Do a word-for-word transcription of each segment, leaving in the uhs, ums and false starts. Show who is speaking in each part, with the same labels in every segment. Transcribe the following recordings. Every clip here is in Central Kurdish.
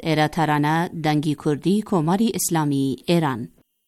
Speaker 1: ایرا ترانه دنگی کردی کماری اسلامی ایران.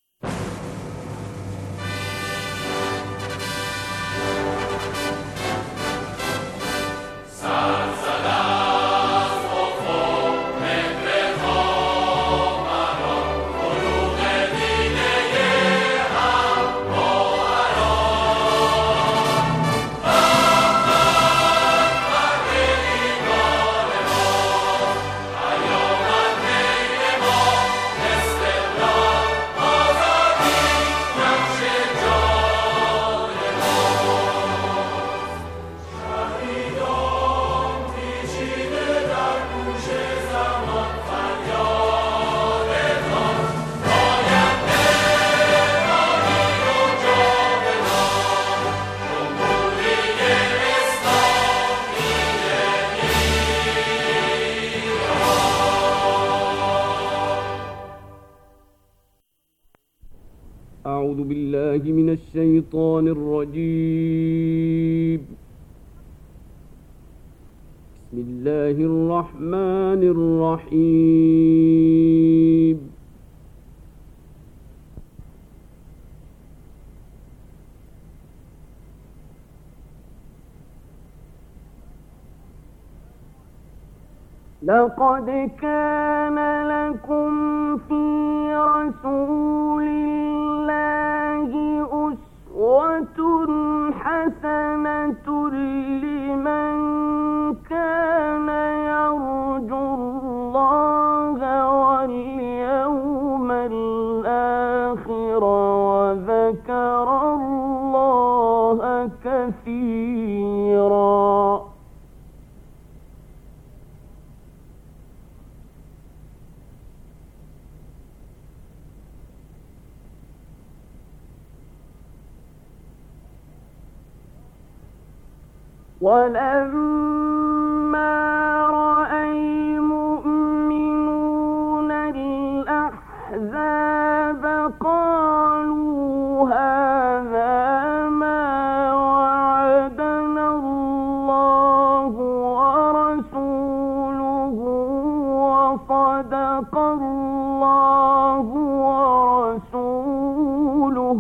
Speaker 2: أعوذ بالله من الشيطان الرجيم. بسم الله الرحمن الرحيم. لقد كان لكم في رسول الله أسوة حسنة لمن كان يرجو الله واليوم الآخر وذكر الله كثيرا. ولما رأى المؤمنون الأحزاب قالوا هذا ما وعدنا الله ورسوله وصدق الله ورسوله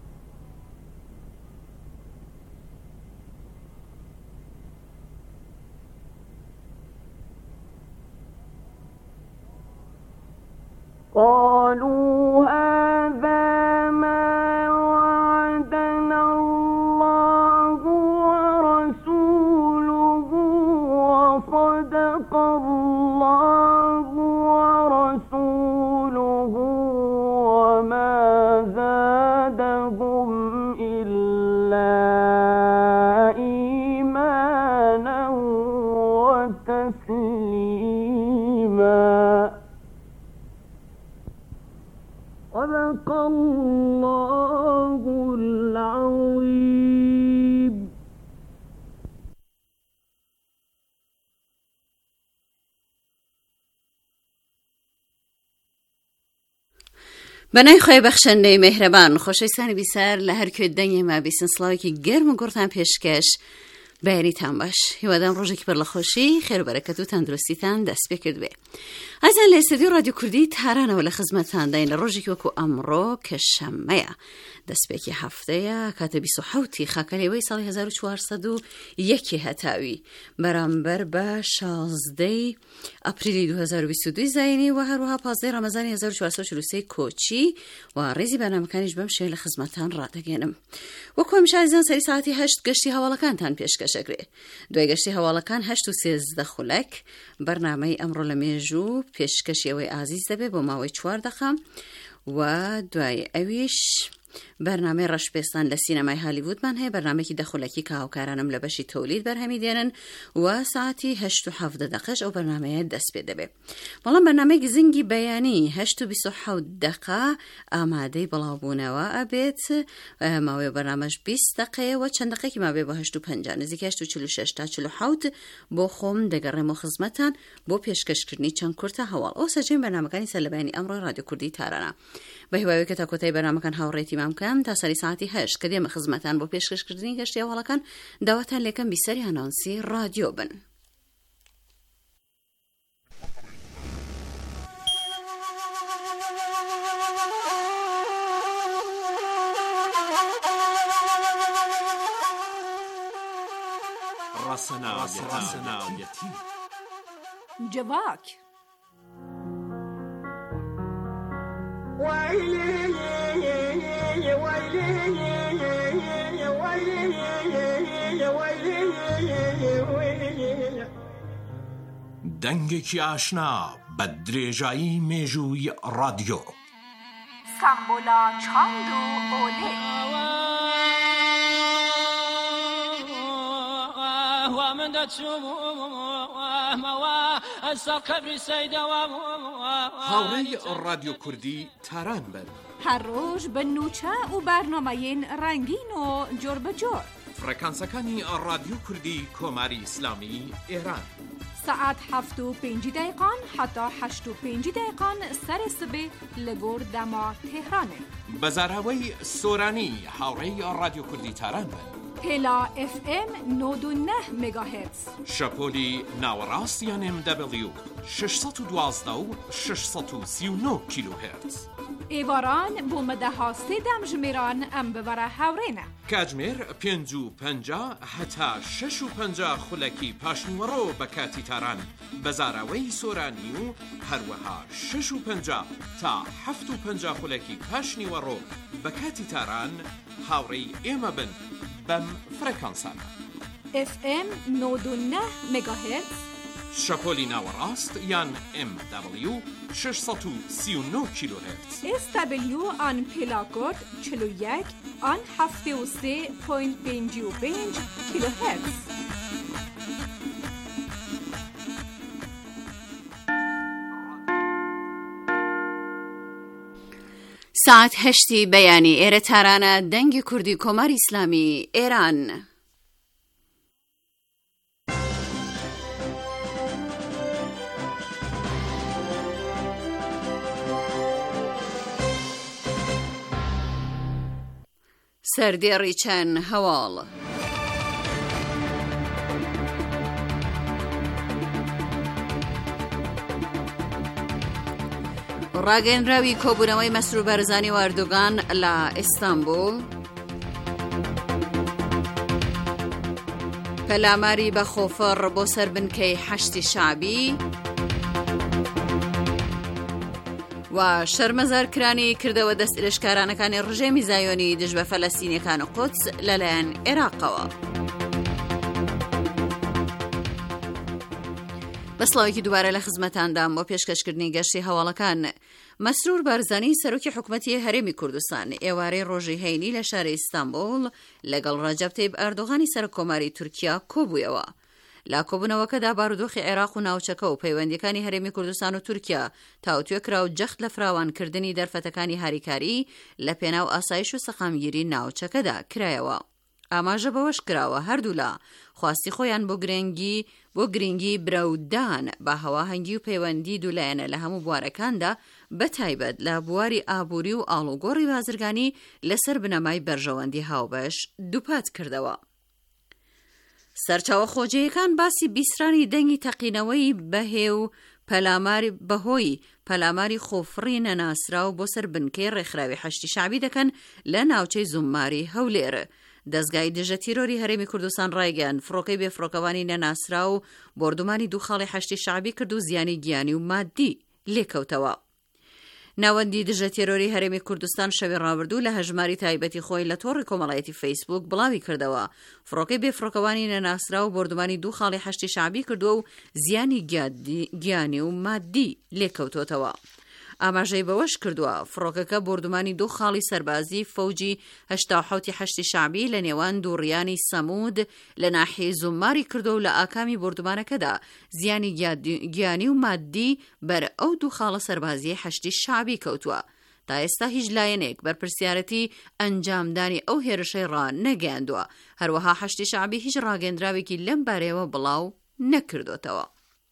Speaker 2: قالوا هذا ما وعدنا الله ورسوله وصدق الله ورسوله وما زادهم إلا إيمانا وتسليما. صدق الله العظيم.
Speaker 3: بنای خوی بخشنده مهربان خوشایسانی بیسر لهر که دنیا ما بیسن سلاوی که گرم و گرتن پیشکش بیانی تن باش. هیوادم روزی که برلا خوشی خیر و برکت و تندرستی تن دست بکرد به. از این استودیو رادیو کردی تهران ولی خدمتتان داین روزی که وکو امرو که شمعه دست بکی هفته یا کات بیست و هفت خاکلی وی سال هزار و چهارصد و یک هتاوی برانبر با شانزده آپریل دو هزار و بیست و دو زینی و هر وها پانزده رمضان هزار و چهارصد و چهل و سه کوچی و ریزی برنامه‌کانیش بمشه لخدمتتان را دگینم. وکو همیشه عزیزان سری ساعتی هشت گشتی حوالکان تان پیشکش اگری. دوی گشتی حوالکان هشت و سیزده خلک برنامه امرو لمیجو پیشکشی وی عزیز دبی با ماوی چوار دقم و دوی اویش برنامه رش بستان لسینمای هالیوود من هی برنامه که دخولکی که هاوکارانم لبشی تولید برهمی دینن و ساعتی هشت و هفت دقیقش او برنامه دست بیده بی. مالان برنامه گزنگی بیانی هشت و بیست و هفت دقیقه آماده بلابونه و ابیت ماوی برنامهش بیست دقیقه و چند دقیقه که ماوی با هشت و پنجاه نزدیک هشت و چل و شش تا چل و هفت با خوم دگرم و خدمتان با پیشکش کردنی چند کرته حوال او سجین برنامه کانی سلبانی امر رادیو کردی تارانه به هوایی که تا کتای برنامه کن هاوریتی ممکن تا سری ساعتی هشت کدیم خدمتان با پیشکش کردنی گشتی حوالا کن دعوتان لیکن بیسری آنانسی رادیو بن.
Speaker 4: راسناویەتی
Speaker 5: جواک
Speaker 4: دەنگێکی ئاشنا بە درێژایی مێژووی ڕادیۆ
Speaker 5: سامبۆلا چاند و ئۆلێ
Speaker 4: هاوڕێی ڕادیۆ کوردی تاران بن
Speaker 5: هەر ڕۆژ بە نوچە و بەرنامەیەن ڕەنگین و جۆر بەجۆر
Speaker 4: فرەکانسەکانی ڕادیۆ کوردی کۆماری ئیسلامی ئێران
Speaker 5: سعات هەفت و پێنجی دقیقان حتا هەشت و پێنجی دقیقان سەرێ سبێ لە گۆر دەما تێهرانێ
Speaker 4: بەزاراوەی سۆرانی هاوڕێی ڕادیۆ کوردی تاران بن
Speaker 5: پێلا ئف ئێم نۆد و نە مێگاهێرتز
Speaker 4: شەپۆلی ناوەڕاست یان ئێم دەبلیو شەشسەد و دوازدە و شەشسەد و سی و نۆ کیلۆهێرتز
Speaker 5: ئێواران بۆ مەدەها سێدەم ژمێران ئەم ببەرە هاوڕێنە
Speaker 4: کاتژمێر پێنج و پەنجا هەتا شەش و پەنجا خولەکی پاشنیوەڕۆ بە کاتی تاران بەزاراوەی سۆرانی و هەروەها شەش و پەنجا تا هەفت و پەنجا خولەکی پاشنیوەڕۆ بە کاتی تاران هاوڕێی ئێمە بن بەم فرەکانسانە
Speaker 5: ئف ئێم نۆد و نە مێگاهێرتز
Speaker 4: شەپۆلی ناوەڕاست یان ئێم دەبلیو شەشسەد و سی و نۆ کیلۆهێرتز
Speaker 5: ئێس دەبلیو ئان پێلاکۆد چل و یەک ئان هەفتێ و سێ پۆینت پێنجی و پێنج کیلۆهێرتز
Speaker 3: ساعت هەشتی بەیانی ئێرە تارانە دەنگی کوردی کۆماری ئیسلامی ئێران. سەردێڕی چەند هەواڵ ڕاگەیەنراوی کۆبوونەوەی مەسرور بەرزانی و ئەردۆغان لە ئیستانبول، پەلاماری بە خۆفەڕ بۆ سەربنکەی حەشتی شعبی و شەرمەزارکرانی کردەوە دەست ئێرشکارانەکانی ڕژێمی زایۆنی دژ بە فەلەستینیەکان و قودس لەلایەن عێراقەوە. بەسڵاوێکی دووبارە لە خزمەتاندام بۆ پێشکەشکردنی گەشتی هەواڵەکان. مەسرور بارزانی سەرۆکی حکوومەتی هەرێمی کوردستان ئێوارەی ڕۆژی هەینی لە شاری ئیستانبول لەگەڵ ڕەجەب تەیب ئەردۆغانی سەرکۆماری تورکیا کۆبوویەوە. لا کۆبوونەوەکەدا بارودۆخی عێراق و ناوچەکە و پەیوەندیەکانی هەرێمی کوردستان و تورکیا تاوتوێکرا و جەخت لە فراوانکردنی دەرفەتەکانی هاریکاری لە پێناو ئاسایش و سەخامگیری ناوچەکەدا کرایەوە. ئاماژە بەوەش کراوە هەردوو لا خواستی خۆیان بۆ گرنگی بۆ گرنگی براودان بە هەواهەنگی و پەیوەندی دوولایەنە لە هەموو بوارەکاندا بەتایبەت لە بواری ئابووری و ئاڵوگۆڕی بازرگانی لەسەر بنەمای بەرژەوەندی هاوبەش دووپات کردەوە. سەرچاوە خۆجەیەکان باسی بیسرانی دەنگی تەقینەوەی بەهێ و پەلاماری بەهۆی پەلاماری خۆفڕی نەناسرا و بۆ سەر بنکەی ڕێکخراوی حەشتی شعبی دەکەن لە ناوچەی زوماری هەولێر. دەستگای دژە تیرۆری هەرێمی کوردستان ڕایگەیاند فڕۆکەی بێفڕۆکەوانی نەناسرا و بردومانی دوو خاڵی حەشتی شعبی کرد و زیانی گیانی و مادی لێکەوتەوە. ناوەندی دژە تیرۆری هەرێمی کوردستان شەوی ڕابردوو لە هەژماری تایبەتی خۆی لە تۆڕی کۆمەڵایەتی فەیسبوک بڵاوی کردەوە. فڕۆکەی بێفڕۆکەوانی نەناسرا و بردومانی دوو خاڵی حەشتی شعبی کردووە و زیانی گیانی و مادی لێکەوتۆتەوە. ئاماژەی بەوەش کردووە فڕۆکەکە بردومانی دوو خاڵی سەربازی فەوجی هەشتا و حەوتی حەشتی شعبی لە نێوان دووڕیانی سەمود لە ناحیەی زوماری کردو و لە ئاکامی بردومانەکەدا زیانی گیانی و مادی بەر ئەو دوو خاڵە سەربازی حەشتی شعبی کەوتووە. تا ئێستا هیچ لایەنێک بەرپرسیارەتی ئەنجامدانی ئەو هێرشەی ڕا نەگەیاندووە. هەروەها حەشتی شعبی هیچ ڕاگەندراوێکی لەم بارەیەوە بڵاو نەکردوتەوە.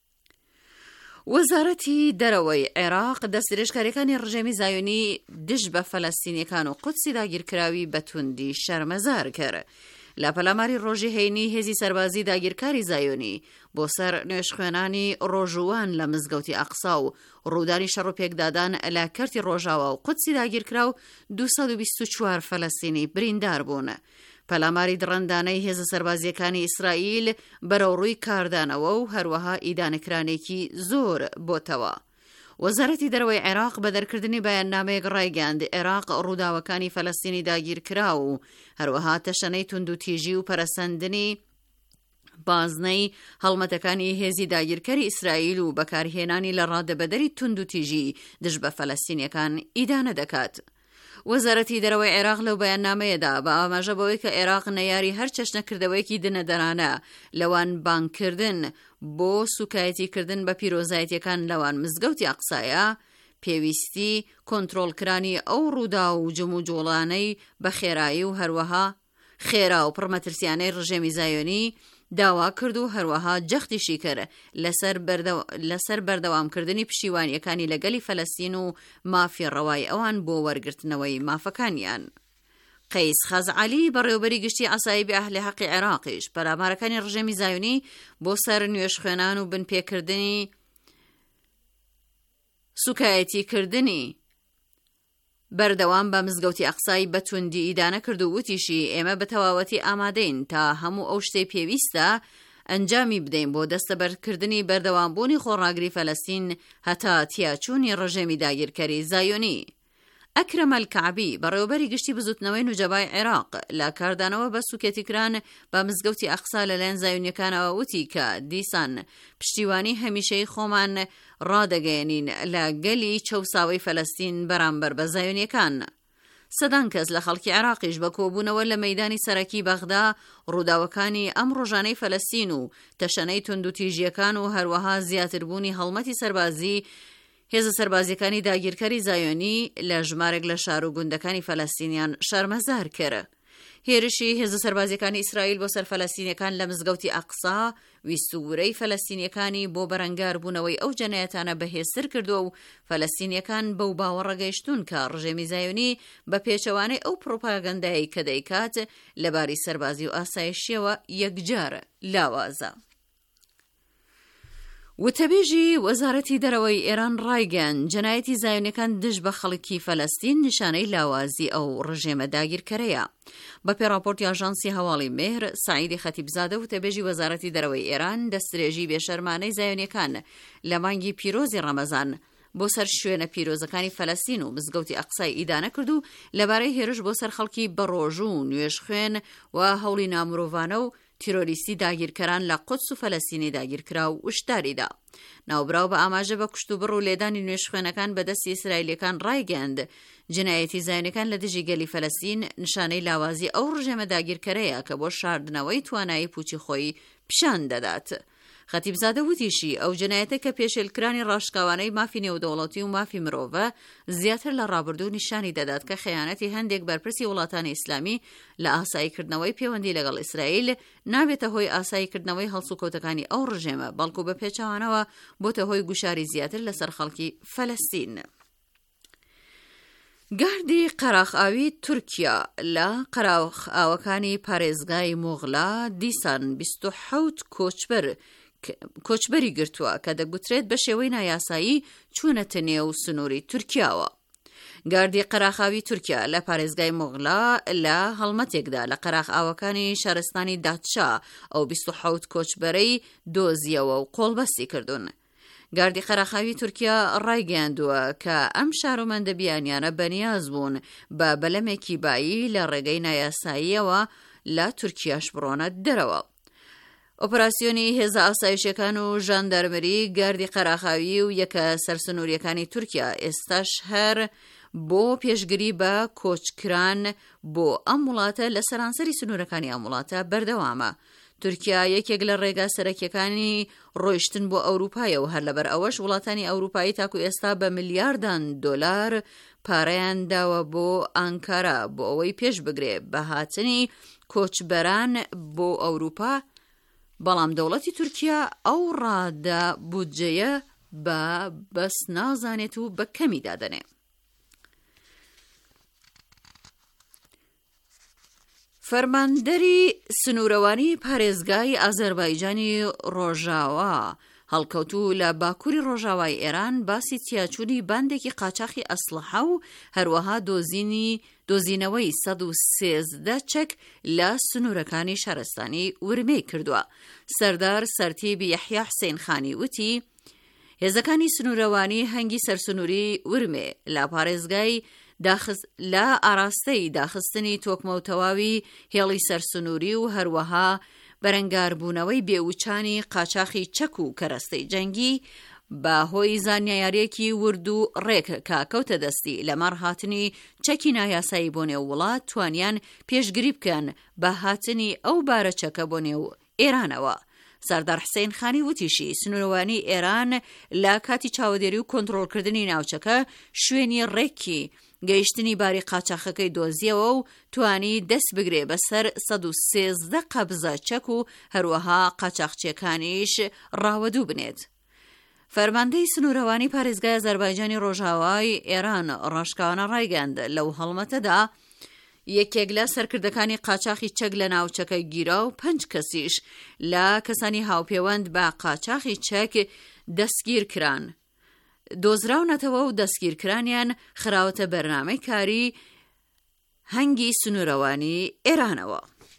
Speaker 3: وەزارەتی دەرەوەی عێراق دەستدرێژکاریەکانی ڕژێمی زایۆنی دژ بە فەلەستینیەکان و قودسی داگیرکراوی بە توندی شەرمەزار کرد. لە پەلاماری ڕۆژی هەینی هێزی سەربازی داگیرکاری زایۆنی بۆ سەر نوێشخوێنانی ڕۆژوان لە مزگەوتی ئەقسا و ڕوودانی شەڕ و پێکدادان لە کەرتی ڕۆژاوە و قودسی داگیرکرا و دووسەد و بیست و چوار فەلەستینی بریندار بوون. پەلاماری دڕندانەی هێزە سەربازیەکانی ئیسرائیل بەرەوڕووی کاردانەوە و هەروەها ئیدانەکرانێکی زۆر بۆتەوە. وەزارەتی دەرەوەی عێراق بە دەرکردنی بەیاننامەیەک ڕایگەاند عێراق ڕووداوەکانی فەلەستینی داگیرکرا و هەروەها تەشەنەی توندوتیژی و پەرەسەندنی بازنەی هەڵمەتەکانی هێزی داگیرکەری ئیسرائیل و بەکارهێنانی لە ڕادەبەدەری توندوتیژی دژ بە فەلەستینیەکان ئیدانە دەکات. وەزارەتی دەرەوەی عێراق لەو بەیاننامەیەدا بە ئاماژە بەوەی کە عێراق نەیاری هەر چەشنەکردەوەیەکی دنەدەرانە لەوان بانکردن بۆ سوکایەتیکردن بە پیرۆزایەتیەکان لەوان مزگەوتی ئەقسایە پێویستی کۆنتڕۆڵکرانی ئەو ڕوودا و جم و جوڵانەی بە خێرایی و هەروەها خێرا و پڕمەترسیانەی ڕژێمی زایۆنی داوا کرد و هەروەها جەختیشی کرد لەسەر بەردەوامکردنی پشیوانیەکانی لەگەلی فەلەستین و مافی ڕەوای ئەوان بۆ وەرگرتنەوەی مافەکانیان. قەیس خەزعەلی بەڕێوەبەری گشتی ئاسایی بە ئەهلی حەقی عێراقیش پەلامارەکانی ڕژێمی زایۆنی بۆ سەر نوێژخوێنان و بنپێکردنی سوکایەتیکردنی بەردەوام بە مزگەوتی ئەقسای بەتوندی ئیدانە کرد و وتیشی ئێمە بە تەواوەتی ئامادەین تا هەموو ئەو شتەی پێویستە ئەنجامی بدەین بۆ دەستەبەرکردنی بەردەوامبوونی خۆڕاگری فەلەستین هەتا تیاچوونی ڕژێمی داگیرکەری زایۆنی. ئەکرەم ئەلکەعبی بەڕێوەبەری گشتی بزوتنەوەی نوجەبای عێراق لە کاردانەوە بە سوکێتیکران بە مزگەوتی ئەقسا لەلایەن زایۆنیەکانەوە وتی کە دیسان پشتیوانی هەمیشەی خۆمان ڕادەگەیەنین لە گەلی چەوساوی فەلەستین بەرامبەر بە زایۆنیەکان. سەدان کەس لە خەڵکی عێراقیش بە کۆبوونەوە لە مەیدانی سەرەکی بەغدا ڕووداوەکانی ئەم ڕۆژانەی فەلەستین و تەشەنەی توندوتیژیەکان و هەروەها زیاتربوونی هەڵمەتی سەربازی هێزە سەربازیەکانی داگیرکەری زایۆنی لە ژمارێک لە شار و گوندەکانی فەلەستینیان شەرمەزار کرد. هێرشی هێزە سەربازیەکانی ئیسرائیل بۆ سەر فەلەستینیەکان لە مزگەوتی ئەقسا ویستوورەی فەلەستینیەکانی بۆ بەرەنگار بوونەوەی ئەو جەنایەتانە بەهێزتر کردو و فەلەستینیەکان بەو باوەڕە گەیشتون کە ڕژێمی زایۆنی بە پێچەوانەی ئەو پرۆپاگەندایی کە دەیکات لەباری سەربازی و ئاسایشیەوە یەکجار لاوازە. وتەبێژی وەزارەتی دەرەوەی ئێران ڕایگەاند جەنایەتی زایۆنیەکان دژ بە خەڵکی فەلەستین نیشانەی لاوازی ئەو ڕژێمە داگیرکەرەیە. بە پێڕاپۆرتی ئاژانسی هەواڵی مێهر سعیدی خەتیبزادە وتەبێژی وەزارەتی دەرەوەی ئێران دەستدرێژی بێشەرمانەی زایۆنیەکان لە مانگی پیرۆزی ڕەمەزان بۆ سەر شوێنە پیرۆزەکانی فەلەستین و مزگەوتی ئەقسای ئیدانە کرد و لەبارەی هێرش بۆ سەر خەڵکی بەڕۆژوو نوێژخوێن و هەوڵی نامرۆڤانە و تیرۆریستی داگیرکەران لە قودس و فەلەستینی داگیرکرا و وشداریدا. ناوبراو بە ئاماژە بە کوشتوبڕ و لێدانی نوێژخوێنەکان بەدەستی ئیسرائیلەکان ڕایگەاند جنایەتی زایۆنیەکان لە دژی گەلی فەلەستین نیشانەی لاوازی ئەو ڕژێمە داگیرکەرەیە کە بۆ شاردنەوەی توانایی پوچی خۆی پیشان دەدات. خەتیبزادە وتیشی ئەو جنایەتە کە پێشێلکرانی ڕاشکاوانەی مافی نێودەوڵەتی و مافی مرۆڤە زیاتر لە ڕابردوو نیشانی دەدات کە خەیانەتی هەندێک بەرپرسی وڵاتانی ئیسلامی لە ئاساییکردنەوەی پەیوەندی لەگەڵ ئیسرائیل نابێتە هۆی ئاساییکردنەوەی هەڵسوکەوتەکانی ئەو ڕژێمە بەڵکو بە پێچەوانەوە بۆتە هۆی گوشاری زیاتر لەسەر خەڵکی فەلەستین. گاردی قەراخاوی تورکیا لە قەراخاوەکانی پارێزگای مۆغڵا دیسان بیست و حەوت کۆچبەر کۆچبەری گرتووە کە دەگوترێت بە شێوەی نایاسایی چوونەتە نێو سنووری تورکیاوە. گاردی قەراخاوی تورکیا لە پارێزگای مۆغڵا لە هەڵمەتێکدا لە قەراخاوەکانی شارستانی دادشا ئەو بیست و حەوت کۆچبەرەی دۆزیەوە و قۆڵبەستی کردوون. گاردی قەراخاوی تورکیا ڕایگەاندووە کە ئەم شارۆمەندە بیانیانە بەنیاز بوون بە بەلەمێکی بایی لە ڕێگەی نایاساییەوە لە تورکیاش بڕۆنە دەرەوە. ئۆپراسیۆنی هێزە ئاسایشەکان و ژاندارمەری گاردی قەراخاوی و یەکە سەرسنووریەکانی تورکیا ئێستاش هەر بۆ پێشگیری بە کۆچکران بۆ ئەم وڵاتە لە سەرانسەری سنوورەکانی ئەم وڵاتە بەردەوامە. تورکیا یەکێک لە ڕێگا سەرەکیەکانی ڕۆیشتن بۆ ئەوروپایە و هەر لەبەر ئەوەش وڵاتانی ئەوروپایی تاکو ئێستا بە ملیاردان دۆلار پارەیان داوە بۆ ئانکارا بۆ ئەوەی پێش بگرێ بە هاتنی کۆچبەران بۆ ئەوروپا، بەڵام دەوڵەتی تورکیا ئەو ڕادە بودجەیە بە بەس نازانێت و بە کەمی دادەنێ. فەرماندەری سنوورەوانی پارێزگای ئازەربایجانی ڕۆژاوا هەڵکەوتوو لە باکووری ڕۆژاوای ئێران باسی چیاچوونی باندێکی قاچاقی ئەسلحە و هەروەها دۆزینی دۆزینەوەی سەد و سێزدە چەک لە سنوورەکانی شارستانی ورمێ کردووە. سەردار سەرتیبی یەحیا حوسێن خانی وتی هێزەکانی سنوورەوانی هەنگی سەرسنووری ورمێ لە پارێزگای داخست لە ئاراستەی داخستنی تۆکمە و تەواوی هێڵی سەرسنووری و هەروەها بەرەنگاربوونەوەی بێوچانی قاچاقی چەک و کەرەستەی جەنگی بە هۆی زانیاریەکی ورد و ڕێک کاکەوتە دەستی لە مەڕ هاتنی چەکی نایاسایی بۆ نێو وڵات توانیان پێشگری بکەن بە هاتنی ئەو بارە چەکە بۆ نێو ئێرانەوە. سەردار حوسێن خانی وتیشی سنوورەوانی ئێران لە کاتی چاودێری و کۆنتڕۆڵکردنی ناوچەکە شوێنی ڕێکی گەیشتنی باری قاچاقەکەی دۆزیەوە و توانی دەست بگرێ بەسەر سەد و سێزدە قەبزە چەک و هەروەها قاچاقچیەکانیش ڕاوەدوو بنێت. فەرماندەی سنوورەوانی پارێزگای ئازەربایجانی ڕۆژاوای ئێران ڕاشکاوانە ڕایگەاند لەو هەڵمەتەدا یەکێک لە سەرکردەکانی قاچاقی چەک لە ناوچەکە گیرا و پەنج کەسیش لە کەسانی هاوپەیوەند بە قاچاقی چەک دەستگیر کران. دۆزراونەتەوە و دەستگیرکرانیان خراوەتە بەرنامەی کاری هەنگی سنوورەوانی ئێرانەوە.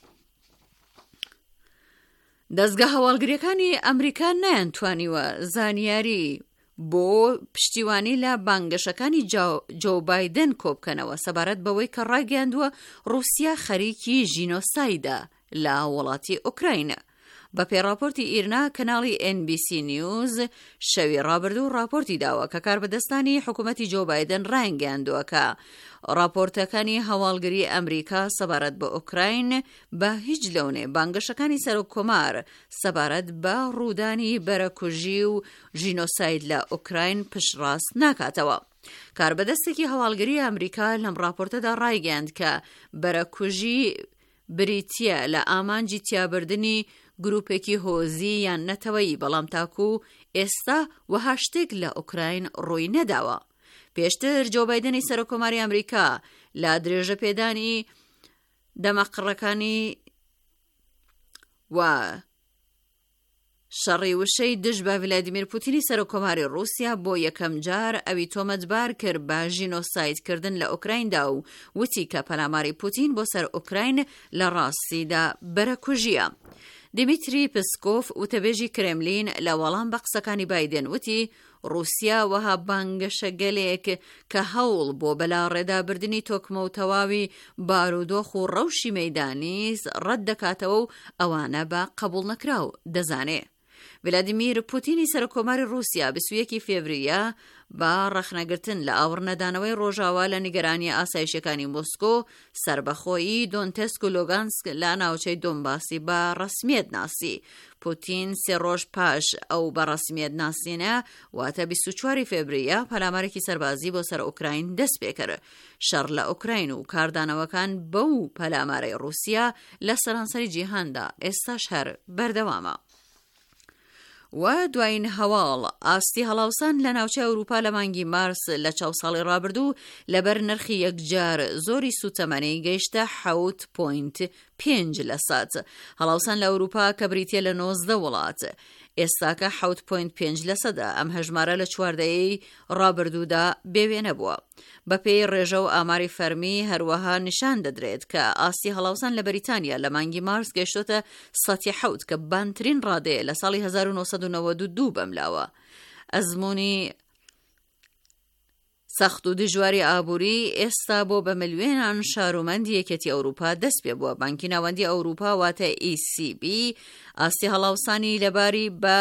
Speaker 3: دەستگا هەواڵگریەکانی ئەمریکا نەیانتوانیوە زانیاری بۆ پشتیوانی لە بانگەشەکانی جۆ بایدن کۆبکەنەوە سەبارەت بەوەی کە ڕاگەاندووە رووسیا خەریکی ژینۆسایدە لە وڵاتی ئوکراینە. بە پێڕاپۆرتی ئیرنا کەناڵی ئێن بی سی نیوز شەوی ڕابردوو راپۆرتی داوە کە کاربەدەستانی حکوومەتی جۆ بایدن ڕایگەاندووە کە راپۆرتەکانی هەواڵگری ئەمریکا سەبارەت بە ئوکراین بە هیچ لەونێ بانگەشەکانی سەرۆک کۆمار سەبارەت بە ڕوودانی بەرەکوژی و ژینۆساید لە ئوکراین پشتڕاست ناکاتەوە. کاربەدەستێکی هەواڵگری ئەمریکا لەم راپۆرتەدا ڕایگەاند کە بەرەکوژی بریتیە لە ئامانجی تیابردنی گروپێکی هۆزی یان نەتەوەیی بەڵام تاکو ئێستا وەها شتێک لە ئوکراین ڕووی نەداوە. پێشتر جۆ بایدنی سەرۆکۆماری ئەمریکا لە درێژە پێدانی دەمەقڕەکانی و شەڕی وشەی دژ بە ڤلادیمیر پوتینی سەرۆکۆماری رووسیا بۆ یەکەم جار ئەوی تۆمەتبار کرد بە ژینۆسایدکردن لە ئوکرایندا و وتی کە پەلاماری پوتین بۆ سەر ئوکراین لە ڕاستیدا بەرەکوژیە. دیمیتری پسکۆف وتەبێژی کرێملین لە وەڵام بە قسەکانی بایدن وتی رووسیا وەها بانگەشە گەلێک کە هەوڵ بۆ بەلاڕێدابردنی تۆکمە و تەواوی بارودۆخ و ڕەوشی مەیدانی ڕەت دەکاتەوە و ئەوانە بە قبول نەکراو دەزانێ. ڤلادیمیر پوتینی سەرۆکۆماری رووسیا بیست و یەکی فێڤریە با ڕەخنەگرتن لە ئاوڕنەدانەوەی ڕۆژاوا لە نیگەرانی ئاسایشەکانی مۆسکۆ سربەخۆیی دۆنتسک و لۆگانسک لە ناوچەی دۆنباسی بە ڕەسمیەت ناسی. پوتین سێ ڕۆژ پاش ئەو بە ڕەسمیەت ناسینە واتە بیست و چواری فێڤریە پەلامارێکی سەربازی بۆ سەر ئوکراین دەست پێ کرد. شەڕ لە ئوکراین و کاردانەوەکان بەو پەلامارەی رووسیا لە سەرانسەری جیهاندا ئێستاش هەر بەردەوامە. و دوایین هەواڵ ئاستی هەڵاوسان لە ناوچەی ئەوروپا لە مانگی مارس لە چاو ساڵی ڕابردوو لەبەر نرخی یەکجار زۆری سوتەمەنی گەیشتە حەوت پۆینت پێنج لە سەد. هەڵاوسان لە ئەوروپا کە بریتیە لە نۆزدە وڵات ئێستاکە حەوت پۆینت پێنج لە سەدە. ئەم هەژمارە لە چواردەیەی ڕابردوودا بێوێنە بووە. بەپێی ڕێژە و ئاماری فەرمی هەروەها نیشان دەدرێت کە ئاستی هەڵاوسان لە بەریتانیا لە مانگی مارس گەیشتۆتە سەتی حەوت کە بانترین ڕادەیە لە ساڵی هەزار و نۆسەد و نەوەد و دوو بەملاوە. ئەزموونی سەخت و دژواری ئابووری ئێستا بۆ بە ملیۆنان شارومەندی یەکێتی ئەوروپا دەست پێ بووە. بانکی ناوەندی ئەوروپا واتە ئی سی بی ئاستی هەڵاوسانی لەباری بە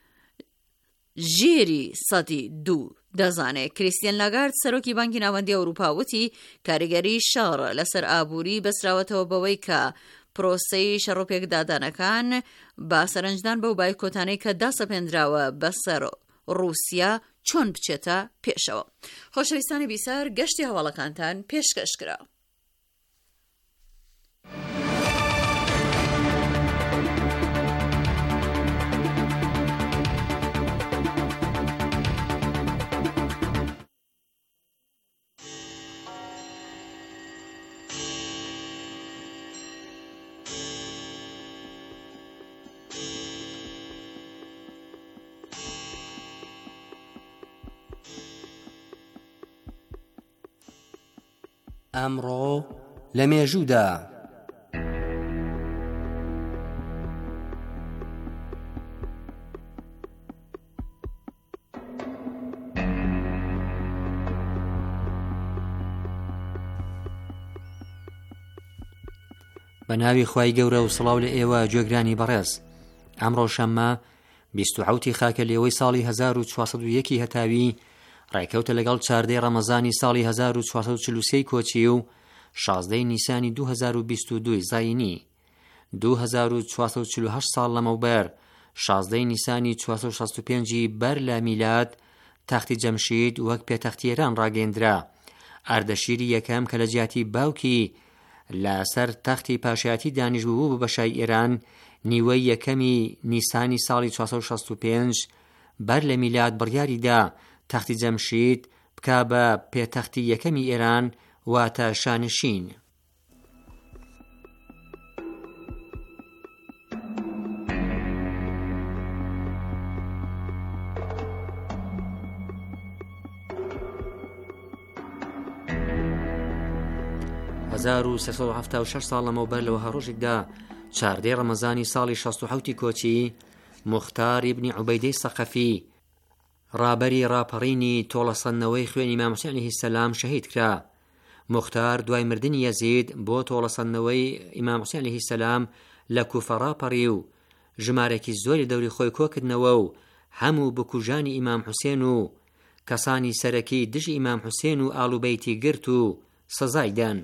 Speaker 3: ژێری سەدی دوو دەزانێت. کریستیان لاگارد سەرۆکی بانکی ناوەندی ئەوروپا وتی کاریگەری شەڕ لەسەر ئابووری بەسراوەتەوە بەوەی کە پرۆسەی شەڕۆپێک دادانەکان با سەرنجدان بەو بایکۆتانەی کە داسەپێنراوە بەسەر رووسیا چۆن بچێتە پێشەوە. خۆشەویستانی بیسار گەشتی هەواڵەکانتان پێشکەش کرا.
Speaker 6: ئەمڕۆ لە مێژوودا بە ناوی خوای گەورە و سڵاو لە ئێوە گوێگرانی بەڕێز. ئەمڕۆ شەممە بیست و حەوتی خاکە لێوەی ساڵی هەزار و چوارسەد و یەکی هەتاوی ڕایکەوتە لەگەڵ چاردەی ڕەمەزانی ساڵی هەزار و چوارسەد و چل و سێی کۆچی و شازدەی نیسانی دوو هەزار و بیست و دووی زاینی. دوو هەزار و چوارسەد و چل و هەشت ساڵ لەمەوبەر شازدەی نیسانی چوارسەد و شەست و پێنجی بەر لە میلاد تەختی جەمشید وەک پێتەختی ئێران ڕاگەیەندرا. ئاردەشیری یەکەم کە لە جیاتی باوکی لەسەر تەختی پاشایەتی دانیش بوو بە بەشای ئێران نیوەی یەکەمی نیسانی ساڵی چوارسەد و شەست و پێنج بەر لە میلاد بڕیاریدا تەختی جەمشید بکا بە پێتەختی یەکەمی ئێران واتە شانشین. هەزار و سێسەد و هەفتاد و شەش ساڵ لەمەوبەر لەوەها ڕۆژێکدا چاردەی ڕەمەزانی ساڵی شەست و حەوتی کۆچی موختار ئیبنی عوبەیدەی سەقەفی ڕابەری ڕاپەڕینی تۆڵەسەندنەوەی خوێنی ئیمام حوسێن عەلەیهی سەلام شەهید کرا. موختار دوای مردنی یەزید بۆ تۆڵەسەندنەوەی ئیمام حوسێن عەلەیهی سەلام لە کوفە ڕاپەڕی و ژمارەی زۆری دەوری خۆی کۆکردنەوە و هەموو بکوژانی ئیمام حوسێن و کەسانی سەرەکی دژی ئیمام حوسێن و ئاڵوبەیتی گرت و سزایدان.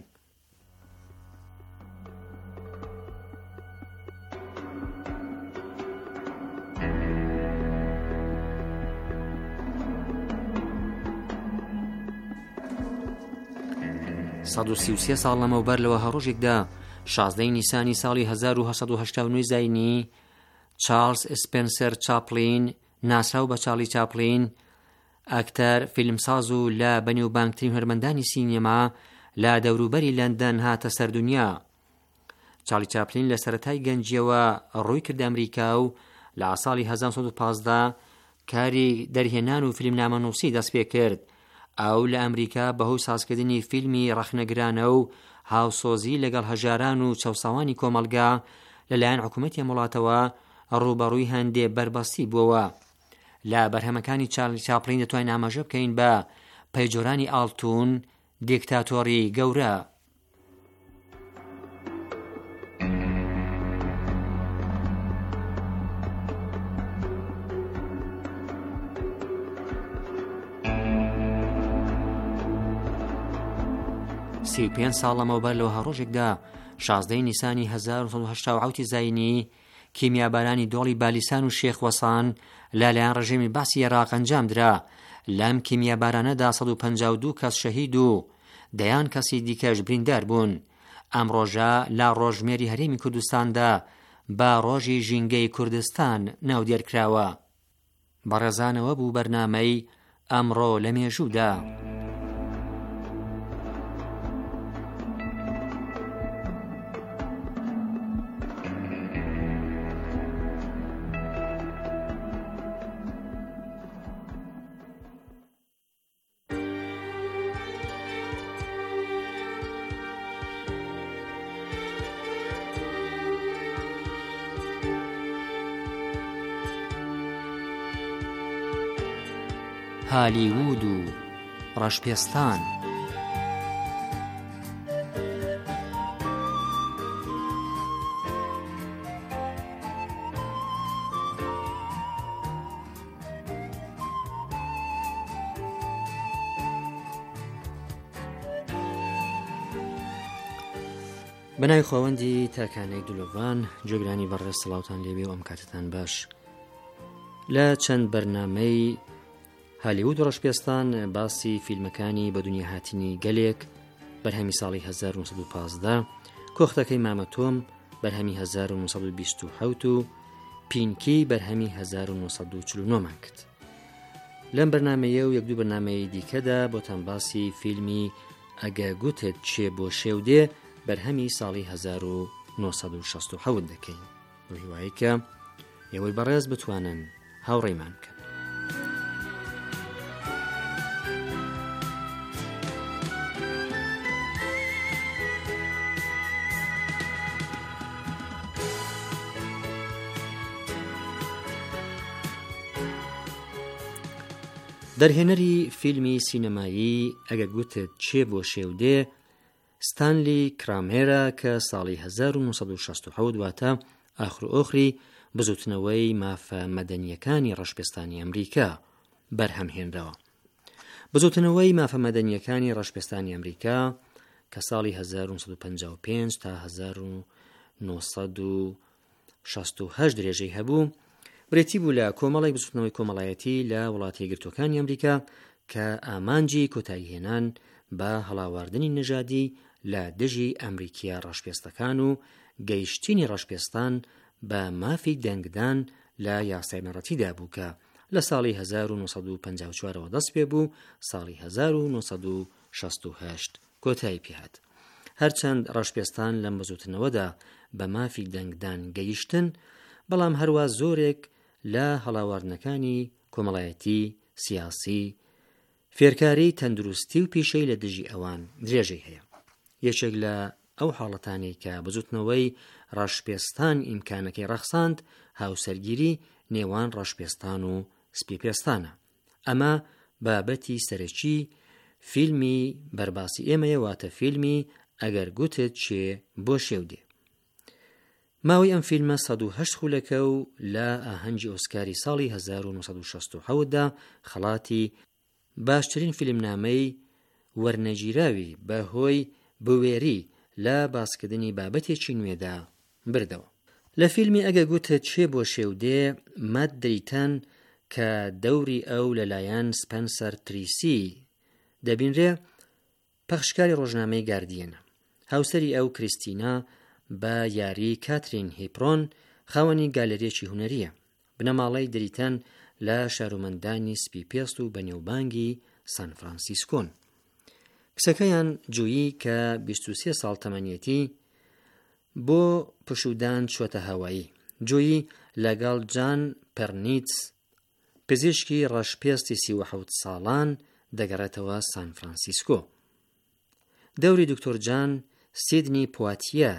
Speaker 6: سەد و سی و سێ ساڵ لەمەوبەر لەوەها ڕۆژێکدا شازدەی نیسانی ساڵی هەزار و هەشت سەد و هەشتا و نۆی زاینی چارلز سپێنسەر چاپلین ناسراو بە چارلی چاپلین ئەکتەر فیلمساز و لە بەنێوبانگترین هەرمەندانی سینێما لە دەوروبەری لەندەن هاتە سەردونیا. چارلی چاپلین لە سەرەتای گەنجیەوە ڕووی کرد ئەمریکا و لە ساڵی هەزار و سەد و پانزدە کاری دەرهێنان و فیلمنامەنووسی دەست پێ کرد. ئەو لە ئەمریکا بەهۆی سازکردنی فیلمی ڕەخنەگرانە و هاوسۆزی لەگەڵ هەژاران و چەوساوانی کۆمەلگا لەلایەن حکوومەتی وڵاتەوە ڕوبەڕووی هەندێ بربەستی بووەوە. لە بەرهەمەکانی چارلی چاپلین دەتوانین ئاماژە بکەین بە پەیجۆرانی ئاڵتون دیکتاتۆری گەورە. سی و پێنج ساڵ لەمەوبەر لەوەها ڕۆژێکدا شازدەی نیسانی هەزار و سەد و هەشتا و حەوتی زاینی کیمیابارانی دۆڵی بالیسان و شێخ وەسان لەلایەن ڕژێمی باسی عێراق ئەنجام درا. لەم کیمیابارانەدا سەد و پەنجا و دوو کەس شەهید و دەیان کەسی دیکەش بریندار بوون. ئەم ڕۆژە لە ڕۆژمێری هەرێمی کوردستاندا بە ڕۆژی ژینگەی کوردستان ناودێرکراوە. بەڕێزانەوە بوو بەرنامەی ئەمڕۆ لە مێژوودا. هالیوود و ڕەشپێستان. بەناوی خۆوەندی تاکانەی دولۆڤان جێگرانی بەڕێز سڵاوتان لێبێ و ئەم کاتتان باش. لە چەند بەرنامەی هالیوود و ڕەشپێستان باسی فیلمەکانی بە دنیا هاتنی گەلێک بەرهەمی ساڵی هەزار و نۆ سەد و پانزدە کۆختەکەی مامە تۆم بەرهەمی هەزار و نۆ سەد و بیست و حەوت و پینکی بەرهەمی هەزار و نۆ سەد و چل و نۆ مان کرد. لەم بەرنامەیە و یەک دوو بەرنامەی دیکەدا بۆتان باسی فیلمی ئەگە گوتت چێ بۆ شێودێ بەرهەمی ساڵی هەزار و نۆ سەد و شەست و حەوت دەکەین بۆ هیوایی کە ئێوەی بەڕێز بتوانن هاوڕێمان بکەن. دەرهێنەری فیلمی سینەمایی ئەگەر گوتت چێ بۆ شێودێ ستانلی کرامێرە کە ساڵی هەزار و نۆسەد و شەست و حەوت واتە ئاخر و ئۆخری بزوتنەوەی مافە مەدەنیەکانی ڕەشپێستانی ئەمریکا بەرهەمهێنراوە. بزوتنەوەی مافە مەدەنیەکانی ڕەشپێستانی ئەمریکا کە ساڵی هەزار و نۆسەد و پەنجا و پێنج تا هەزار و نۆسەد و شەست و هەشت درێژەی هەبوو، برێتی بوو لە کۆمەڵی بزوتنەوەی کۆمەڵایەتی لە وڵاتی یەکگرتووەکانی ئەمریکا کە ئامانجی کۆتاییهێنان بە هەڵاواردنی نژادی لە دژی ئەمریکیە ڕەشپێستەکان و گەیشتنی ڕەشپێستان بە مافی دەنگدان لە یاسای نەڕەتیدا بوو کە لە ساڵی هەزار و نۆسەد و پەنجا و چوارەوە دەست پێ بوو، ساڵی هەزار و نۆسەد و شەست و هەشت کۆتایی پێهات. هەرچەند ڕەشپێستان لەم بزوتنەوەدا بە مافی دەنگدان گەیشتن، بەڵام هەروە زۆرێک لە هەڵاواردنەکانی کۆمەڵایەتی سیاسی فێرکاری تەندروستی و پیشەی لە دژی ئەوان درێژەی هەیە. یەکێک لە ئەو حاڵەتانی کە بزوتنەوەی ڕەشپێستان ئیمکانەکەی ڕەخساند هاوسەرگیری نێوان ڕەشپێستان و سپیپێستانە. ئەمە بابەتی سەرەکی فیلمی بەرباسی ئێمەیە، واتە فیلمی ئەگەر گوتت چێ بۆ شێودێ. ماوەی ئەم فیلمە سەد و هەشت خولەکە و لە ئاهەنگی ئۆسکاری ساڵی هەزار و نۆسەد و شەست و حەوتدا خەڵاتی باشترین فیلمنامەی وەرنەگیراوی بەهۆی بوێری لە باسکردنی بابەتێکی نوێدا بردەوە. لە فیلمی ئەگە گوتت چێ بۆ شێودێ، مات دەیتەن کە دەوری ئەو لەلایەن سپەنسەر تریسی دەبینرێ پەخشکاری ڕۆژنامەی گاردیەنە. هاوسەری ئەو کریستینا بە یاری کاترین هیپرۆن خاوەنی گالەریەکی هونەریە. بنەماڵەی دەریتەن لە شارۆمەندانی سپیپێست و بەنێوبانگی سان فرانسیسکۆن. کچەکەیان جویی کە بیست و سێ ساڵ تەمەنیەتی بۆ پشودان چۆتە هەوایی. جویی لەگەڵ جان پەرنیتس پزیشکی ڕەشپێستی سی و حەوت ساڵان دەگەڕێتەوە سان فرانسیسکۆ. دەوری دکتۆر جان سیدنی پواتیە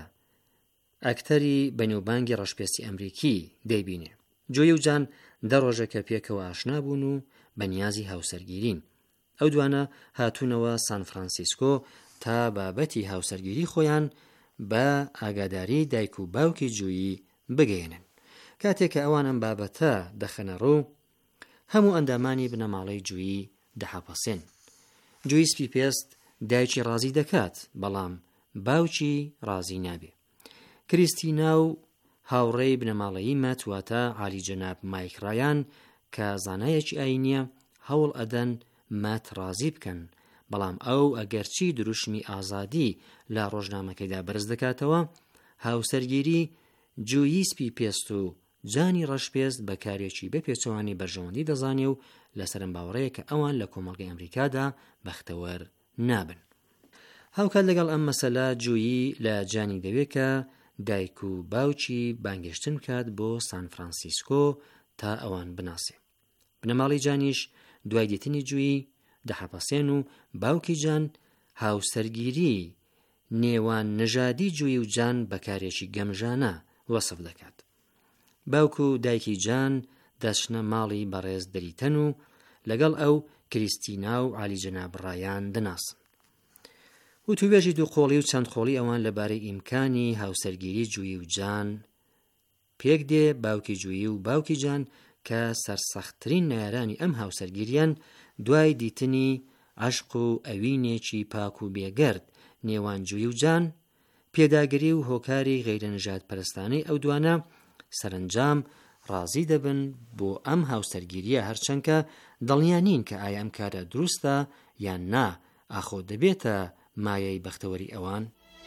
Speaker 6: ئەکتەری بەنێوبانگی ڕەشپێستی ئەمریکی دەیبینێ. جویی و جان دە ڕۆژەکە پێکەوە ئاشنا بوون و بەنیازی هاوسەرگیرین. ئەو دوانە هاتوونەوە سان فرانسیسکۆ تا بابەتی هاوسەرگیری خۆیان بە ئاگاداری دایک و باوکی جویی بگەێنن. کاتێک کە ئەوان ئەم بابەتە دەخەنە ڕوو، هەموو ئەندامانی بنەماڵەی جویی دەحەپەسێن. جویی سپیپێست دایکی ڕازی دەکات، بەڵام باوکی ڕازی نابێ. کریستینا و هاوڕێی بنەماڵەیی مەتواتە عالی جەناب مایک ڕایان کە زانایەکی ئاینیە هەوڵ ئەدەن مات ڕازی بکەن، بەڵام ئەو ئەگەرچی دروشمی ئازادی لە ڕۆژنامەکەیدا بەرز دەکاتەوە، هاوسەرگیری جویی سپیپێست و جانی ڕەشپێست بەکارێکی بەپێچەوانی بەرژەوەندی دەزانێ و لەسەرم باوەڕەیە کە ئەوان لە کۆمەڵگەی ئەمریکادا بەختەوەر نابن. هاوکات لەگەڵ ئەم مەسەلا جویی لە جانی دەوێت کە دایک و باوکی بانگێشتن کات بۆ سان فرانسیسکۆ تا ئەوان بناسێ. بنەماڵی جانیش دوای دیتنی جویی دەحەپەسێن و باوکی جان هاوسەرگیری نێوان نژادی جویی و جان بەکارێکی گەمژانە وەسف دەکات. باوک و دایکی جان دەچنە ماڵی بەڕێز دەریتەن و لەگەڵ ئەو کریستینا و عالی جەناب ڕایان دەناسن. وتوبێژی دوو قۆڵی و چەند خۆڵی ئەوان لەبارەی ئیمکانی هاوسەرگیری جویی و جان پێک دێ. باوکی جویی و باوکی جان کە سەرسەختترین نارانی ئەم هاوسەرگیریان دوای دیتنی عەشق و ئەوینێکی پاک و بێگەرد نێوان جویی و جان، پێداگری و هۆکاری غەیرەنژاد پەرستانەی ئەو دوانە سەرنجام ڕازی دەبن بۆ ئەم هاوسەرگیریە، هەرچەندکە دڵنیا نین کە ئایا ئەم کارە دروستە یان نا، ئاخۆ دەبێتە مایەی بەختەوەری ئەوان.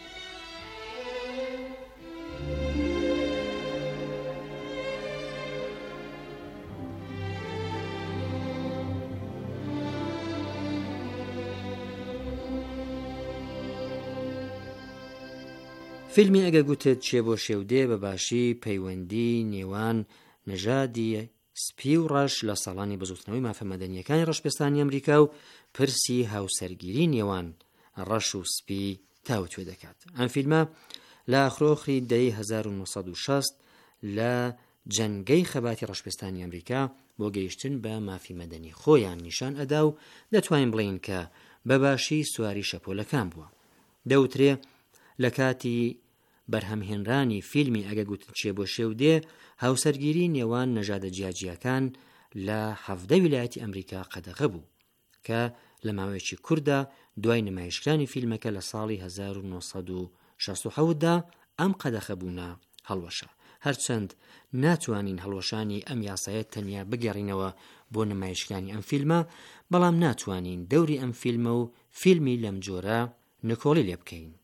Speaker 6: فیلمی ئەگە گوتت چێ بۆ شێودێ بەباشی پەیوەندی نێوان نژادی سپی و ڕەش لە ساڵانی بەزوتنەوەی مافە مەدەنیەکانی ڕەشپێستانی ئەمریکا و پرسی هاوسەرگیری نێوان ڕەش و سپی تاوتوێ دەکات. ئەم فیلمە لە ئاخرۆخری دەی هەزار و نۆسەد و شەست لە جەنگەی خەباتی ڕەشپێستانی ئەمریکا بۆ گەیشتن بە مافی مەدەنی خۆیان نیشان ئەدا و دەتوانین بڵین کە بەباشی سواری شەپۆلەکان بووە. دەوترێ لە کاتی بەرهەمهێنرانی فیلمی ئەگە گوتن چێ بۆ شێو دێ هاوسەرگیری نێوان نەژادە جیاجیەکان لە حەڤدە ویلایەتی ئەمریکا قەدەغە بوو کە لە ماوەیەکی کووردا دوای نمایشکرانی فیلمەکە لە ساڵی هەزار و نۆسەد و شەست و حەوتدا ئەم قەدەخە بوونە هەڵوەشە. هەرچەند ناتوانین هەڵوەشانی ئەم یاسایەت تەنیا بگەڕینەوە بۆ نمایشکرانی ئەم فیلمە، بەڵام ناتوانین دەوری ئەم فیلمە و فیلمی لەم جۆرە نکۆڵی لێ بکەین.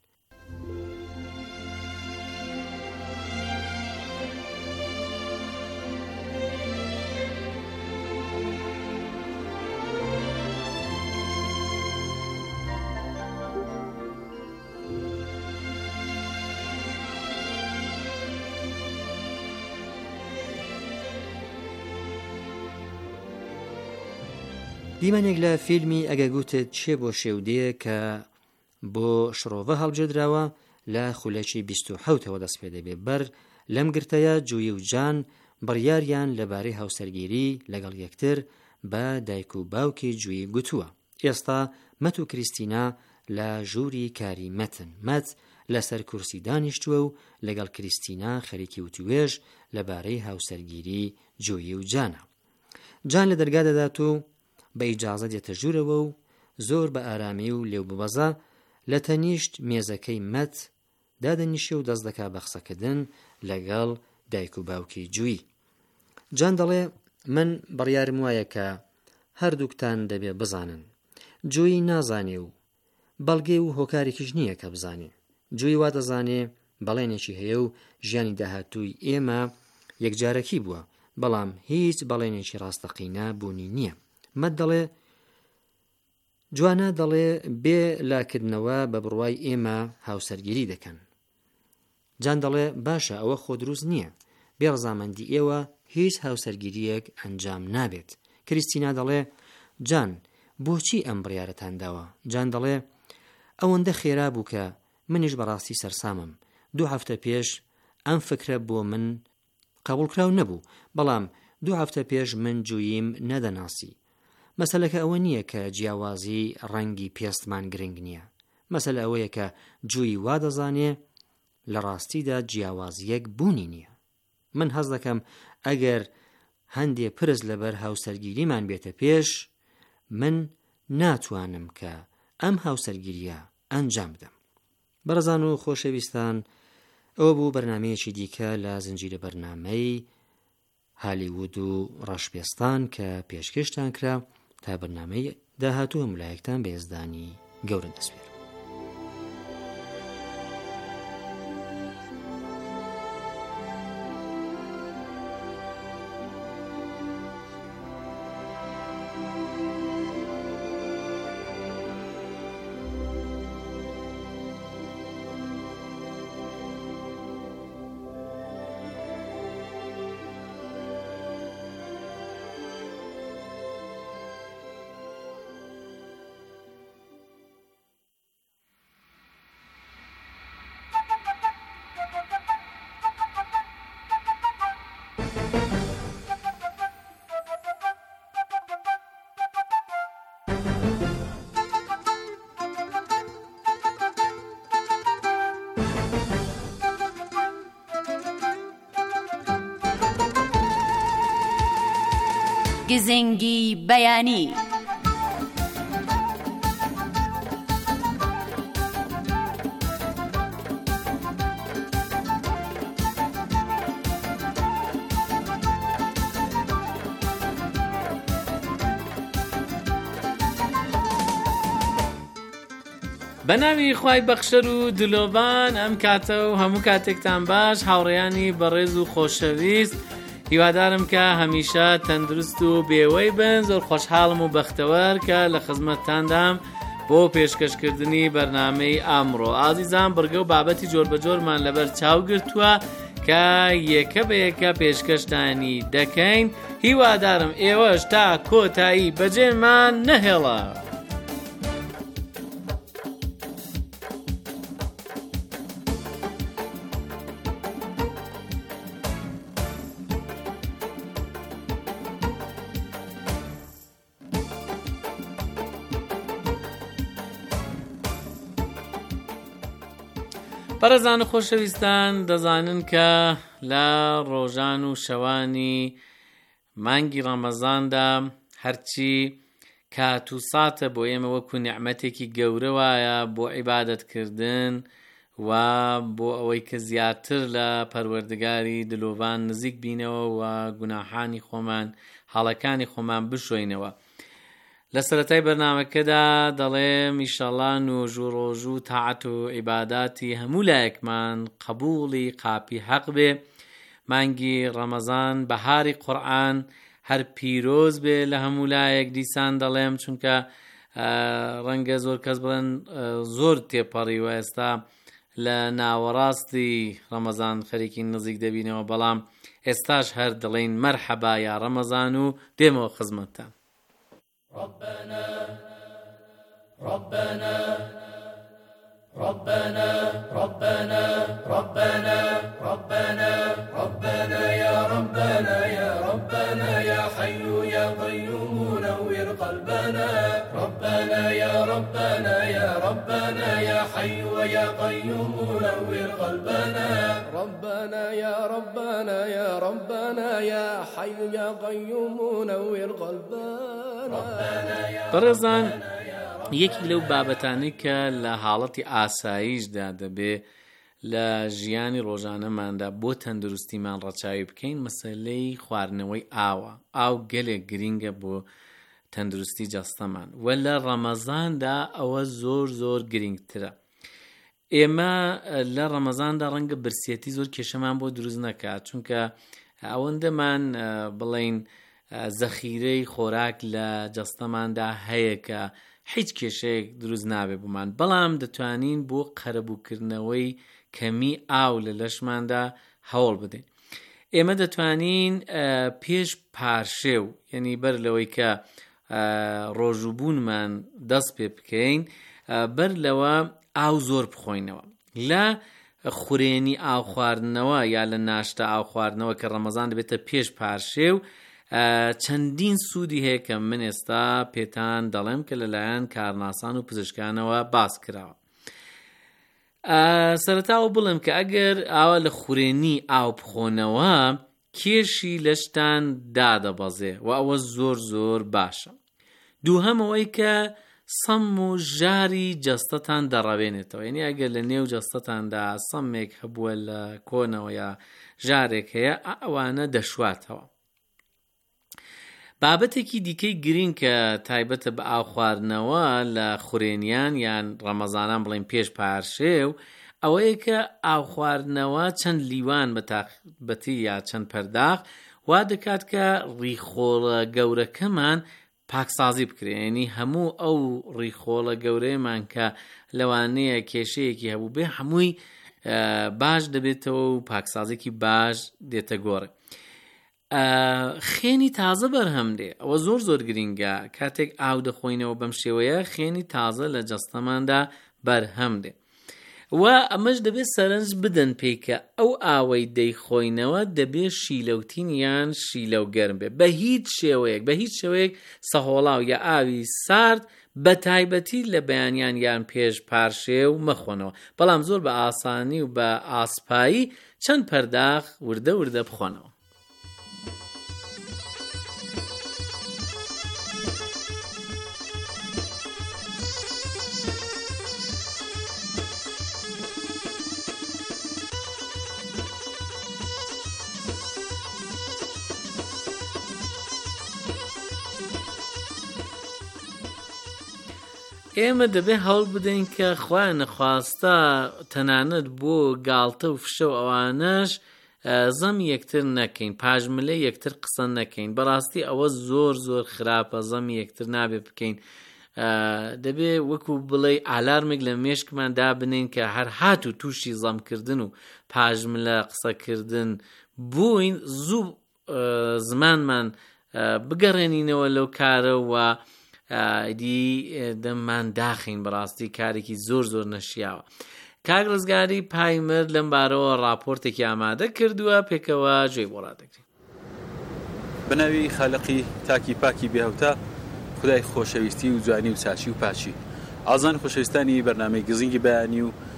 Speaker 6: دیمەنێک لە فیلمی ئەگە گوتت چێ بۆ شێودەیە کە بۆ شڕۆڤە هەڵبژێدراوە لە خولەکی بیست و حەوتەوە دەست پێ دەبێت. بەر لەم گرتەیە جووی و جان بڕیاریان لەبارەی هاوسەرگیری لەگەڵ یەکتر بە دایک و باوکی جووی گوتووە. ئێستا مەت و کریستینا لە ژووری کاری مەتن. مەت لەسەر کورسی دانیشتووە و لەگەڵ کریستینا خەریکی وتوێژ لەبارەی هاوسەرگیری جووی و جانە. جان لە دەرگا دەدات و بە ئیجازە دێتە ژوورەوە و زۆر بە ئارامی و لێو ببەزە لە تەنیشت مێزەکەی مەت دادەنیشێ و دەست دەکا بە قسەکردن لەگەڵ دایک و باوکی جووی. جان دەڵێ من بڕیارم وایە کە هەردووکتان دەبێ بزانن. جووی نازانێ و بەڵگێ و هۆکارێکیش نییە کە بزانێ. جووی وا دەزانێ بەڵێنێکی هەیە و ژیانی داهاتووی ئێمە یەکجارەکی بووە، بەڵام هیچ بەڵێنێکی ڕاستەقینە بوونی نییە. مەت دەڵێ جوانە دەڵێ بێ لاکردنەوە بە بڕوای ئێمە هاوسەرگیری دەکەن. جان دەڵێ باشە ئەوە خۆ دروست نییە، بێ ڕەزامەندی ئێوە هیچ هاوسەرگیریەک ئەنجام نابێت. کریستینا دەڵێ جان بۆچی ئەم بڕیارەتان داوە؟ جان دەڵێ ئەوەندە خێرا بوو کە منیش بەڕاستی سەرسامم. دوو هەفتە پێش ئەم فکرە بۆ من قبولکراو نەبوو، بەڵام دوو هەفتە پێش من جووییم نەدەناسی. مەسەلەکە ئەوە نییە کە جیاوازی ڕەنگی پێستمان گرنگ نییە. مەسەلە ئەوەیە کە جووی وا دەزانێ لە ڕاستیدا جیاوازیەک بوونی نییە. من هەز دەکەم ئەگەر هەندێ پرس لەبەر هاوسەرگیریمان بێتە پێش، من ناتوانم کە ئەم هاوسەرگیریە ئەنجام بدەم. بەڕێزان و خۆشەویستان، ئەوە بوو بەرنامەیەکی دیکە لە زنجیرە بەرنامەی هالیوود و ڕەشپێستان کە پێشکەشتان کرا تا بەرنامەی داهاتوو ملایەکتان بە هێزدانی گەورە دەسپێرم.
Speaker 1: گزنگی بەیانی.
Speaker 7: بەناوی خوای بەخشەر و دلۆبان، ئەم کاتە و هەموو کاتێکتان باش هاوڕێیانی بەڕێز و خۆشەویست. هیوادارم کە هەمیشە تەندروست و بێوەی بن. زۆر خۆشحاڵم و بەختەوەر کە لە خزمەتتاندام بۆ پێشکەشکردنی بەرنامەی ئامڕۆ. ئازیزان، بڕگە و بابەتی جۆر بەجۆرمان لەبەر چاو گرتووە کە یەکە بە یەکە پێشکەشتانی دەکەین. هیوادارم ئێوەش تا کۆتایی بەجێمان نەهێڵە. بەڕێزان و خۆشەویستان دەزانن کە لە ڕۆژان و شەوانی مانگی ڕەمەزاندا هەرچی کات و ساتە بۆ ئێمە وەکو نیعمەتێکی گەورە وایە بۆ عیبادەتکردن و بۆ ئەوەی کە زیاتر لە پەروەردگاری دلۆڤان نزیک بینەوە و گوناحانی خۆمان هەڵەکانی خۆمان بشۆینەوە. لە سەرەتای بەرنامەکەدا دەڵێم ئیشەڵڵا نوێژ و ڕۆژ و تاعەت و عیباداتی هەموو لایەکمان قبوڵی قاپی حەق بێ. مانگی ڕەمەزان بەهاری قورئان هەر پیرۆز بێ لە هەموو لایەک دیسان دەڵێم، چونکە ڕەنگە زۆر کەس بڵێن زۆر تێپەڕی و ئێستا لە ناوەڕاستی ڕەمەزان خەریکی نزیک دەبینەوە، بەڵام ئێستاش هەر دڵێن مەرحەبا یا ڕەمەزان و دێمەوە خزمەتتان.
Speaker 8: ربنا ربنا ربنا ربنا ربنا ربنا ربنا يا ربنا يا ربنا يا حي يا قيوم نور قلبنا ربنا يا ربنا يا ربنا يا حي يا قيوم نور قلبنا ربنا يا ربنا يا ربنا يا حي يا قيوم نور قلبنا.
Speaker 7: بەڕێزان یەکی لەو بابەتانی کە لە حاڵەتی ئاساییشدا دەبێ لە ژیانی ڕۆژانەماندا بۆ تەندروستیمان ڕەچاوی بکەین مەسەلەی خواردنەوەی ئاوە. ئاو گەلێک گرینگە بۆ تەندروستی جەستەمان و لە ڕەمەزاندا ئەوە زۆر زۆر گرنگترە. ئێمە لە ڕەمەزاندا ڕەنگە برسێتی زۆر کێشەمان بۆ دروست نەکات، چونکە ئەوەندەمان بڵێن زەخیرەی خۆراک لە جەستەماندا هەیە کە هیچ کێشەیەک دروست نابێ بوومان، بەڵام دەتوانین بۆ قەرەبووکردنەوەی کەمی ئاو لە لەشماندا هەوڵ بدەین. ئێمە دەتوانین پێش پارشێو، یعنی بەر لەوەی کە ڕۆژوبوونمان دەست پێ بکەین، بەر لەوە ئاو زۆر بخۆینەوە. لە خورێنی ئاو خواردنەوە یا لە ناشتا ئاو خواردنەوە کە ڕەمەزان دەبێتە پێش پارشێو، چەندین سوودی هەیە کە من ئێستا پێتان دەڵێم کە لەلایەن کارناسان و پزیشکانەوە باس کراوە. سەرەتاوە بڵێم کە ئەگەر ئاوا لە خورێنی ئاو بخۆنەوە کێشی لەشتان دادەبەزێ و ئەوە زۆر زۆر باشە. دووهەمەوەی کە سەم و ژاری جەستەتان دەڕەوێنێتەوە، یعنی ئەگەر لە نێو جەستەتاندا سەمێک هەبووە لە کۆنەوە یا ژارێک هەیە ئەوانە دەشواتەوە. بابەتێکی دیکەی گرین کە تایبەتە بە ئاو خواردنەوە لە خورێنیان یان ڕەمەزانان بڵێن پێش پارشێو ئەوەیە کە ئاو خواردنەوە چەند لیوان بەتابەتی یا چەند پەرداخ وا دەکات کە ڕیخۆڵە گەورەکەمان پاکسازی بکرێن، یعنی هەموو ئەو ڕیخۆڵە گەورەیەمان کە لەوانەیە کێشەیەکی هەبوو بێ هەمووی باش دەبێتەوە و پاکسازێکی باش دێتە گۆڕێ. خێنی تازە بەرهەم دێ، ئەوە زۆر زۆر گرینگە. کاتێک ئاو دەخۆینەوە بەم شێوەیە خێنی تازە لە جەستەماندا بەرهەم دێ و ئەمەش دەبێت سەرنج بدەن پێیکە ئەو ئاوەی دەیخۆینەوە دەبێت شیلەوتین یان شیلەو گەرم بێ، بە هیچ شێوەیەک بە هیچ شێوەیەک سەهۆڵاو یا ئاوی سارد بە تایبەتی لە بەیانیان یان پێش پارشێو مەخۆنەوە، بەڵام زۆر بە ئاسانی و بە ئاسپایی چەند پەرداخ وردە وردە بخۆنەوە. ئێمە دەبێ هەوڵ بدەین کە خوای نەخواستە تەنانەت بۆ گاڵتە و فشە و ئەوانەش زەمی یەکتر نەکەین، پاژملە یەکتر قسە نەکەین. بەڕاستی ئەوە زۆر زۆر خراپە، زەمی یەکتر نابێ بکەین. دەبێ وەکو بڵێ ئالارمێک لە مێشکمان دابنین کە هەر هات و تووشی زەمکردن و پاژملە قسەکردن بووین، زوو زمانمان بگەڕێنینەوە لەو کارە و دی دەممان داخین. بەڕاستی کارێکی زۆر زۆر نەشیاوە. کاک ڕزگاری پایمرد لەم بارەوە راپۆرتێکی ئامادە کردووە، پێکەوە گوێی بۆ ڕادەگرین.
Speaker 9: بەناوی خالقی تاکی پاکی بێهەوتا، خدای خۆشەویستی و جوانی و چاچی و پاچی. ئازان خۆشەویستانی بەرنامەی گزینگی بەیانی و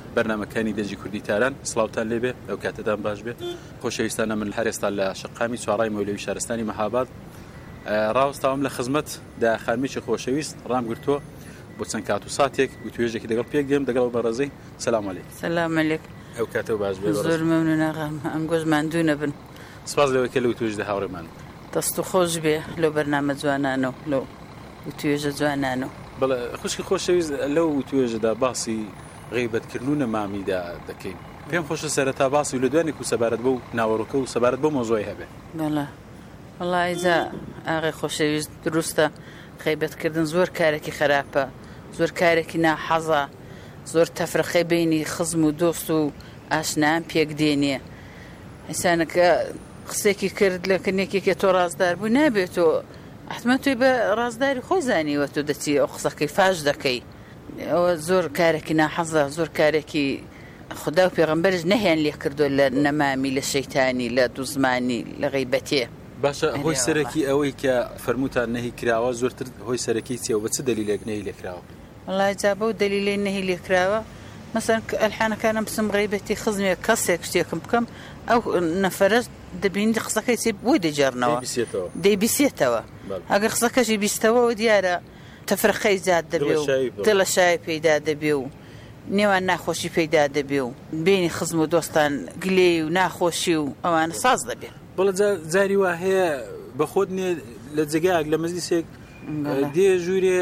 Speaker 9: بەرنامەکانی دەجی کوردی تاران سڵاوتان لێبێ ئەو کاتتان باش بێت خۆشەویستانە من هەر ئێستا لە شقامی چوارڕای مەولەوی شارستانی مەهاباد ڕاوەستاوم لە خزمەت داخانمێکی خۆشەویست ڕامگرتووە بۆ چەند کات و ساتێک و توێژێکی دەگەڵ پێک دێم دەگەڵ بەڕێزەی سەلام عەلەیکم.
Speaker 10: سەلام عەلەیکم.
Speaker 9: ئەو کاتەوە باش بێ.
Speaker 10: زۆر مەمنون ئاغام ئەم گۆژ ماندوو نەبن.
Speaker 9: سپاس لەوەی کە لەو توێژدا هاوڕێمان
Speaker 10: دەست و خۆش بێ لەو بەرنامە جوانانە و لەو توێژە جوانانە.
Speaker 9: بەڵێ خوشکی خۆشەویست لەو توێژەدا باسی غیبەتکردن و نەمامیدا دەکەین. پێم خۆشە سەرەتا باسی و لە دوانی و سەبارەت بەو ناوەڕۆکە و سەبارەت بۆ مۆزۆی هەبێ.
Speaker 10: بەڵێ وەڵای جا ئاغای خۆشەویست دروستە غیبەتکردن زۆر کارێکی خراپە، زۆر کارێکی ناحەزە، زۆر تەفرەقەی بینی خزم و دۆست و ئاشنایان پێک دێنێ. ئینسانەکە قسێکی کرد لە کنێکێکە تۆ ڕازدار بوو نابێتەوە حتمما توی بە ڕازداری خۆی زانیوە تۆ دەچی ئەو قسەکەی فاش دەکەی. ئەوە زۆر کارێکی ناحەزە، زۆر کارێکی خدا و پێغەمبەرش نەهێن لێ کردو لە نەمامی لە شەیتانی لە دووزمانی لە غیبەتێ.
Speaker 9: باشە هۆی سەرەکی ئەوەی کە فەرمووتان نەهی کراوە زۆرتر هۆی سەرەکی چێوە بە چ دەلیلێک نەهی لێکراوە؟
Speaker 10: وەڵای جا بەو دەلیلەی نەهی لێکراوە مەسەن ئەلحانەکانم بچم غیبەتی خزمێک کەسێک شتێکم بکەم ئەو نەفەرە دەبینی قسەکەی چێ بۆی دەجێڕنەوە دەیبیسێتەوە. ئەگەر قسەکەشی بیستەوە دیارە تەفرەقەی زیاد دەبێ و دڵە شای پەیدا دەبێ و نێوان ناخۆشی پەیدا دەبێ و بینی خزم و دۆستان گلێ و ناخۆشی و ئەوانە ساز دەبێت.
Speaker 9: بەڵێ جاری وا هەیە بە خۆت نێ لە جێگایەک لە مەجلیسێک دێ ژوورێ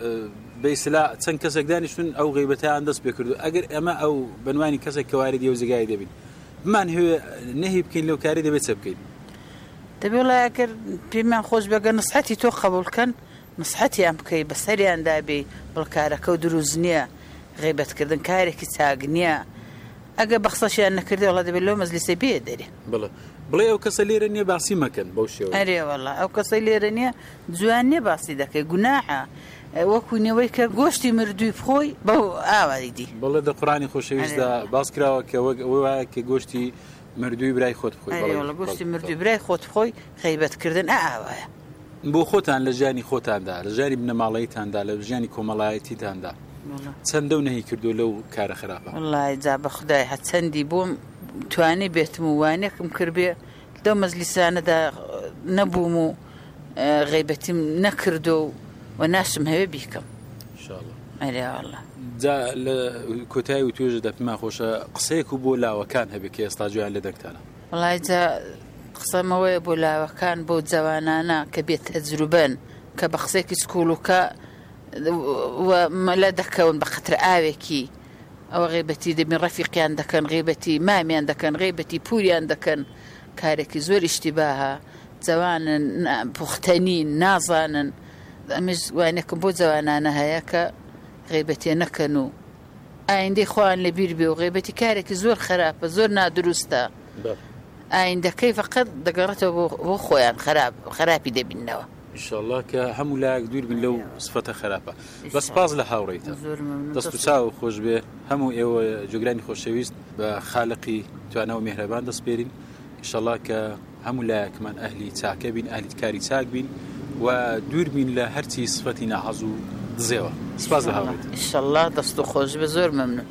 Speaker 9: بەیسلا چەند کەسێک دانیشتون ئەو غیبەتیان دەست پێ کردو. ئەگەر ئەمە ئەو بنوانی کەسێک کە واردی ئەو جێگای دەبین بمان هەوێ نەهی بکەین لەو کاری دەبێت چە بکەین.
Speaker 10: دەبێ وڵای ئەگەر پێمان خۆش بەگە نسحەتی تۆ قبولکەن نسحەتیان بکەی بەسەریاندا بێ بڵکارەکە و دروست نییە، غیبەتکردن کارێکی چاک نییە. ئەگە بەخسەشیان نەکردی وڵا دەبێت لەو مەجلیسە بێ دەرێ
Speaker 9: بڵێ بڵێ ئەو کەسە لێرە نییە باسی مەکەن بەو شێوە.
Speaker 10: ئەرێ وەڵا ئەو کەسە لێرە نییە جوان نییە باسی دەکەی گوناحە وەکوونەوەی کە گۆشتی مردووی بخۆی بەو ئاوایی دی.
Speaker 9: بەڵێ دە قورآنی خۆشەویستدا باس کراوە کە وایە کە گۆشتی مردووی برای خۆت بخۆی.
Speaker 10: ئەرێ گۆشتی مردووی برای خۆت بخۆی غیبەتکردن ئاوایە.
Speaker 9: بۆ خۆتان لە ژیانی خۆتاندا لە ژیانی بنەماڵەیتاندا لە ژیانی کۆمەڵایەتیتاندا چەندە و نەهی کردو لەو کارە خراپە؟
Speaker 10: وەڵای جا بە خودای هە چەندی بووم توانی بێتم و وانێکم کردبێ لەو مەجلیسانەدا نەبووم و غیبەتیم نەکردو و ناشم هەوێ بیکەم
Speaker 9: ئینشاءڵڵا.
Speaker 10: ئەرێ وەڵا
Speaker 9: جا لە کۆتایی و توێژەدا پێمان خۆشە قسەیەک و بۆ لاوەکان هەبێ کە ئێستا جویان لە دەنگتانە.
Speaker 10: وەڵای جا قسەمەوەیە بۆ لاوەکان بۆ جوانانە کە بێت تەجروبەن کە بە قسێکی سکوڵوکە مەلە دەکەون بە قەترە ئاوێکی ئەوە غیبەتی دەبین ڕەفیقیان دەکەن غیبەتی مامیان دەکەن غیبەتی پوریان دەکەن کارێکی زۆر ئیشتیباهە جوانن پوختەنین نازانن. ئەمەش وانێکم بۆ جوانانە هەیە کە غیبەتێ نەکەن و ئایندەی خۆیان لەبیر بێ و غیبەتی کارێکی زۆر خراپە زۆر نادروستە ئایندەکەی فەقەت دەگەڕێتەوە بۆ خۆیان خراپی دەبینەوە.
Speaker 9: ئینشاءڵڵا کە هەموو لایەک دوور بن لەو سفەتە خراپە. بە سپاس لە هاوڕێیتە دەست و چاو خۆش بێ هەموو ئێوە جۆگرانی خۆشەویست بە خالقی توانە و میهرەبان دەست پێرین. ئینشاءڵڵا کە هەموو لایەکمان ئەهلی چاکە بین ئەهلی کاری چاک بین و دوور بین لە هەرچی سفەتی ناحەز و دزێوە. سپاس لە هاوڕێیت.
Speaker 10: ئینشاءڵڵا دەست و خۆش بێ زۆر مەمنون.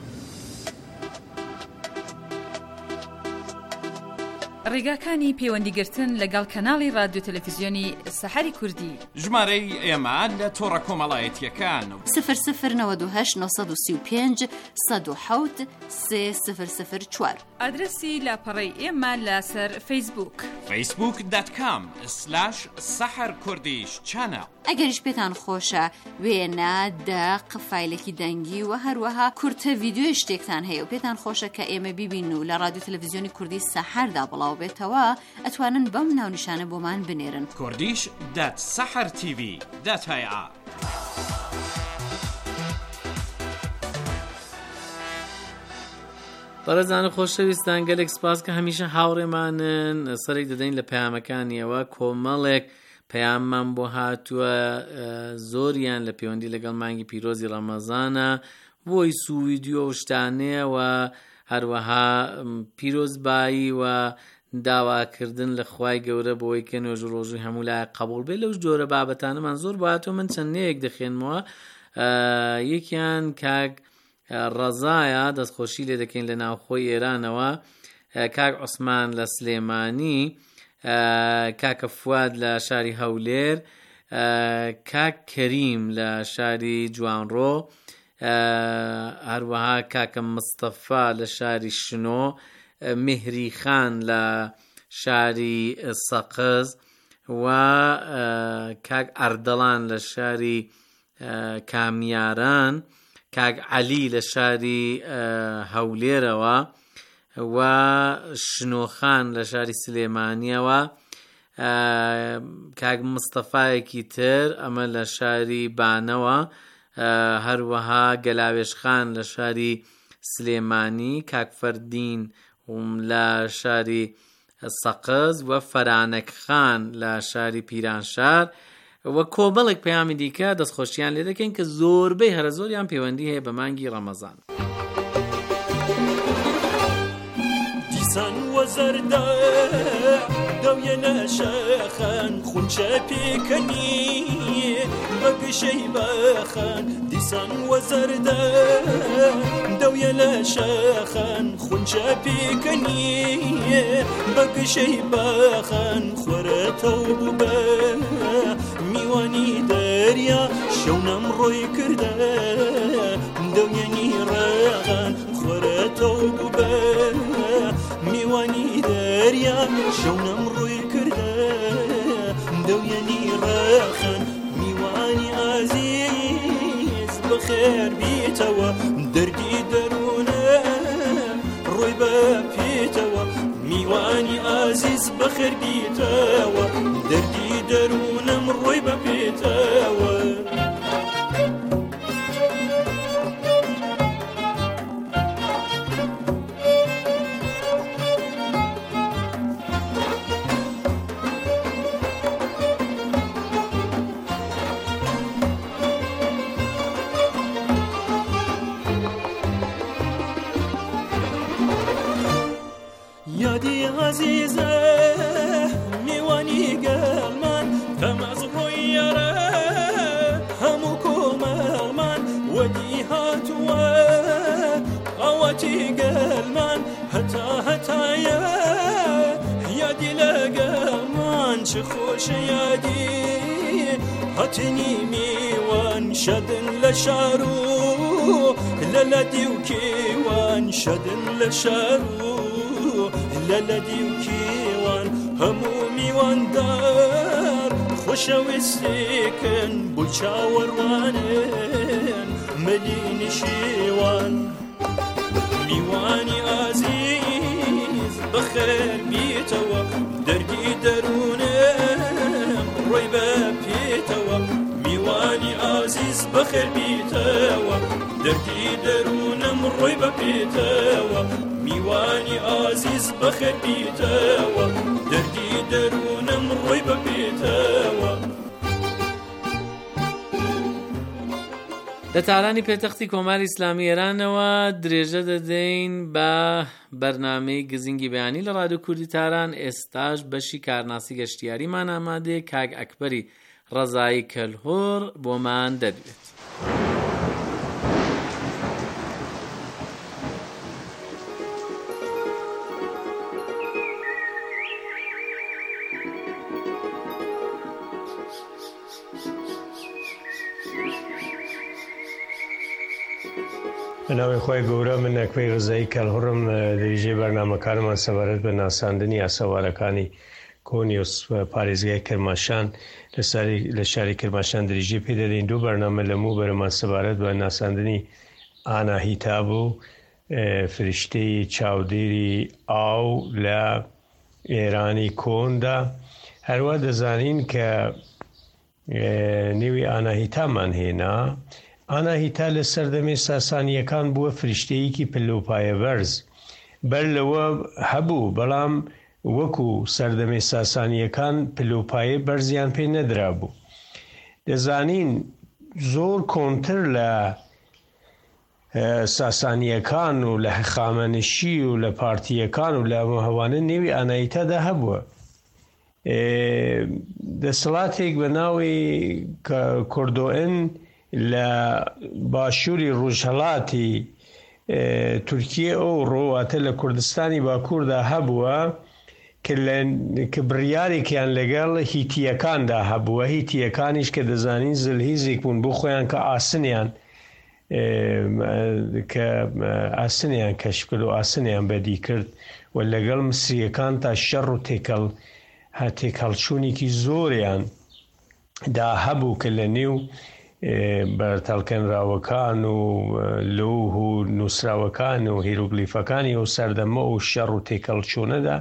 Speaker 11: ڕێگاکانی پەیوەندیگرتن لەگەڵ کەناڵی رادیۆ تەلەڤیزیۆنی سەحەری کوردی
Speaker 4: ژمارەی ئێمە لە تۆڕە کۆمەڵایەتیەکان
Speaker 1: صفر صفر نود و هەشت نۆ سەد و سی و پێنج سەد و حەوت سێ صفر صفر چوار.
Speaker 11: ئادرسی لاپەڕەی ئێمە لەسەر فەیسبووک
Speaker 4: فەیسبووک دات کام سلاش سەحەر کوردیش چانە.
Speaker 1: ئەگەریش پێتان خۆشە وێنە دەق فایلێکی دەنگی و هەروەها کورتە ڤیدیۆی شتێکتان هەیە و پێتان خۆشە کە ئێمە بیبین و لە رادیۆ تەلەڤیزیۆنی کوردی سەحەردا بڵاو بێتەوە ئەتوانن بەم ناونیشانە بۆمان بنێرن
Speaker 4: کوردیش دات سەحەر تیڤی دات هەیە.
Speaker 7: بەڕێزان خۆشەویستان گەلێک سپاس کە هەمیشە هاوڕێمانن سەرێک دەدەین لە پەیامەکانیەوە کۆمەڵێک پەیاممان بۆ هاتووە زۆریان لە پەیوەندی لەگەڵ مانگی پیرۆزی ڕەمەزانە بۆی سوویدیۆ و شتانەیە و هەروەها پیرۆزبایی و داواکردن لە خوای گەورە بۆی کە نوێژ و ڕۆژووی هەموو لای قبول بێت. لەو جۆرە بابەتانەمان زۆر بۆ هاتووە من چەندەیەک دەخێنمەوە. یەکیان کاک ڕەزایە دەستخۆشی لێ دەکەین لە ناوخۆی ئێرانەوە، کاک عوسمان لە سلێمانی، کاکە فواد لە شاری هەولێر، کاک کەریم لە شاری جوانڕۆ، هەروەها کاکە مستەفا لە شاری شنۆ، مهری خان لە شاری سەقز و کاک ئەردەڵان لە شاری کامیاران، کاک عەلی لە شاری هەولێرەوە و شنۆخان لە شاری سلێمانیەوە، کاک مستەفایەکی تر ئەمە لە شاری بانەوە، هەروەها گەلاوێشخان لە شاری سلێمانی، کاک فەردین لە شاری سەقز و فەرانەک خان لە شاری پیرانشار و کۆبەڵێک پەیامی دیکە دەستخۆشیان لێ دەکەین کە زۆربەی هەرە زۆریان پەیوەندی هەیە بە مانگی ڕەمەزان.
Speaker 12: دیسان وەزەردە دەویەنە شەخەن خونچە پێکەنی بەگشەی بەخەن، دیسان وەزەردە دەویەنە شەخەن خونچە پێکەنی بەگشەی بەخەن، خۆرەتەو بووبە میوانی دەریا شەونەم ڕۆی کردە دەویەنی ڕەغەن، خۆرەتەو بووبە میوانی دەریا شەونەم ڕۆی کردە دەویەنی ڕەخەن، میوانی ئازیز بەخێر بیتەوە دەردی دەروونە ڕۆی بە پێیتەوە، میوانی ئازیز بەخێر بیتەوە دەردی دەروونەم ڕۆی بە پێیتەوە. یادی عزیزە میوانی گەڵمان تەمەز ڕۆیەرە هەموو کۆمەڵمان وەدی هاتووە ئاواتی گەڵمان هەتا هەتایە یادی لە گەڵمان چ خۆشە یادی هەتنی میوان شەدن لە شار و لە لەدی و کێوان شەدن لە شار و لەلەدی و کێوان هەموو میواندار خۆشەویستێکن بۆ چاوەڕوانن مەلی نشێوان، میوانی ئازیز بەخێر بیتەوە دەردی دەروونم ڕۆی بە پێیتەوە، میوانی ئازیز بەخێر بیتەوە دەردی دەروونم ڕۆی بە پێیتەوە، میوانی ئازیز بەخێر بیتەوە دەردی دەروونم ڕۆی بە پێیتەوە.
Speaker 7: لە تارانی پێتەختی کۆماری ئیسلامی ئێرانەوە درێژە دەدەین بە بەرنامەی گزینگی بەیانی لە ڕادیۆ کوردی تاران. ئێستاش بەشی کارناسی گەشتیاریمان ئامادەیە، کاک ئەکبەری ڕەزایی کەلهۆر بۆمان دەدوێت.
Speaker 13: بەناوی خۆی گەورە، من ئەکبەری ڕەزایی کەلهۆڕم، دەریژەی بەرنامەکانمان سەبارەت بە ناساندنی ئاسەوارەکانی کۆنی و پارێزگای کرماشان لە شاری کرماشان دریژەی پێ دەدەین. دوو بەرنامە لەموو بەرەمان سەبارەت بە ناساندنی ئاناهیتا بوو، فریشتەی چاودێری ئاو لە ئێرانی کۆندا. هەروە دەزانین کە نێوی ئاناهیتامان هێنا. ئاناهیتا لە سەردەمەی ساسانیەکان بووە فریشتەیەکی پلەپایە بەرز، بەر لەوە هەبوو، بەڵام وەکو سەردەمەی ساسانیەکان پلەپایە بەرزیان پێ نەدرا بوو. دەزانین زۆر کۆنتر لە ساسانیەکان و لە هەخامەنشی و لە پارتیەکان و لە هەوانە نێوی ئاناهیتادا هەبووە. دەسەڵاتێک بە ناوی کۆردۆئن لە باشووری ڕۆژهەڵاتی تورکیە ئەو ڕۆواتە لە کوردستانی باکووردا هەبووە کە بڕیارێکیان لەگەڵ هیتیەکاندا هەبووە. هیتیەکانیش کە دەزانین زلهیزێک بوون بۆ خۆیان کە ئاسنیان کە ئاسنیان کەشف کرد و ئاسنیان بەدی کرد و لەگەڵ مسریەکان تا شەڕ و تێکەڵ تێکەڵچوونێکی زۆریان دا هەبوو کە لە نێو بەرتەڵکەنراوەکان و لۆه و نووسراوەکان و هیروگلیفەکانی و سەردەمە و شەڕ و تێکەڵچوونەدا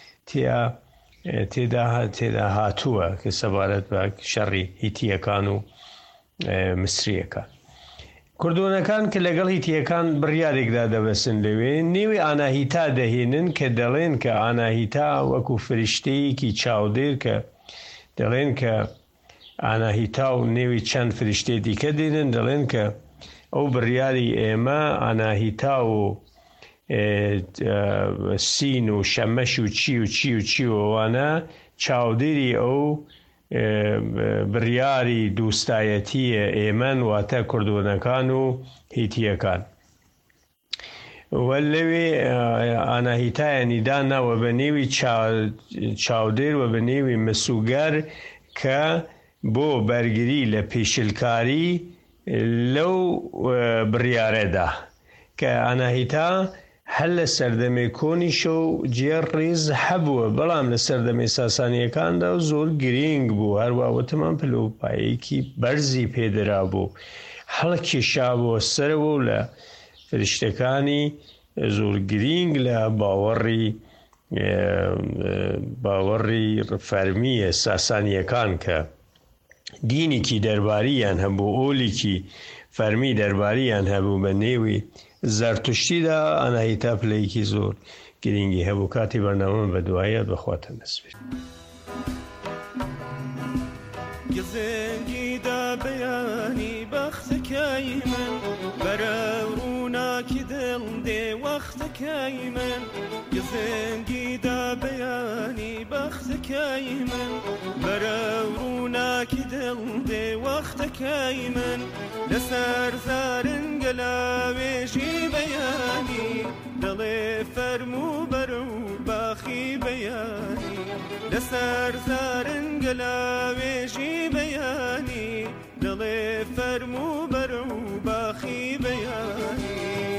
Speaker 13: تێدا تێدا هاتووە کە سەبارەت بە شەڕی هیتیەکان و مسریەکان. کوردۆنەکان کە لەگەڵ هیتیەکان بڕیارێکدا دەبەسن لەوێ نێوی ئاناهیتا دەهێنن کە دەڵێن کە ئاناهیتا وەکو فریشتەیەکی چاودێر کە دەڵێن کە ئاناهیتا و نێوی چەند فریشتێ دیکە دێنن دەڵێن کە ئەو بڕیاری ئێمە ئاناهیتا و سین و شەمەش و چی و چی و چی ووانە چاودێری ئەو بڕیاری دووستایەتیە ئێمەن واتە کوردۆنەکان و هیتیەکان وە لەوێ ئاناهیتایانی داناوە بە نێوی چاودێر و بە نێوی مسوگەر کە بۆ بەرگری لە پێشلکاری لەو بڕیارەدا کە ئاناهیتا هەر لە سەردەمەی کۆنیشە و جێر ڕێز هەبووە بەڵام لە سەردەمەی ساسانیەکاندا زۆر گرنگ بوو هەروەوەتەمان پلۆپایەکی بەرزی پێدرا بوو هەڵکێشابووە سەرەوە و لە فریشتەکانی زۆر گرنگ لە باوەڕی باوەڕی فەرمیە ساسانیەکان کە دینێکی دەرباریان هەبوو ئۆلیکی فەرمی دەرباریان هەبوو بە نێوی زەرتشتیدا ئاناهیتا پلەیەکی زۆر گرنگی هەبوو. کاتی بەرنامە بە دوایە بەخواتە نەسبێت.
Speaker 12: گزنگیدا بەیانی بەختەکەی من بەرە ڕووناکی دڵ دێ وەختەکەی من گزنگیدا بەیانی بەختەکەی من بەرە ڕووناکی دڵ دێ وەختەکەی من لەسەر زارنگە لاوێژی بەیانی دڵێ فەرموو بەرە و باخی بەیانی لەسەر زارنگە لاوێژی بەیانی دڵێ فەرموو بەرە و باخی بەیانی.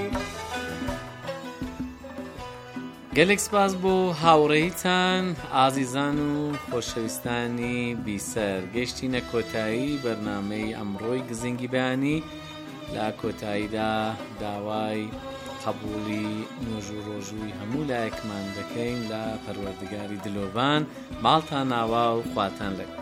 Speaker 7: گەلێک سپاس بۆ هاوڕێیتان ئازیزان و خۆشەویستانی بیسەر. گەیشتینە کۆتایی بەرنامەی ئەمڕۆی گزنگی بەیانی. لە کۆتاییدا داوای قبولی نوێژ و ڕۆژووی هەموو لایەکمان دەکەین لە پەروەردگاری دلۆڤان. ماڵتان ناوا و خواتان لەگەڵ.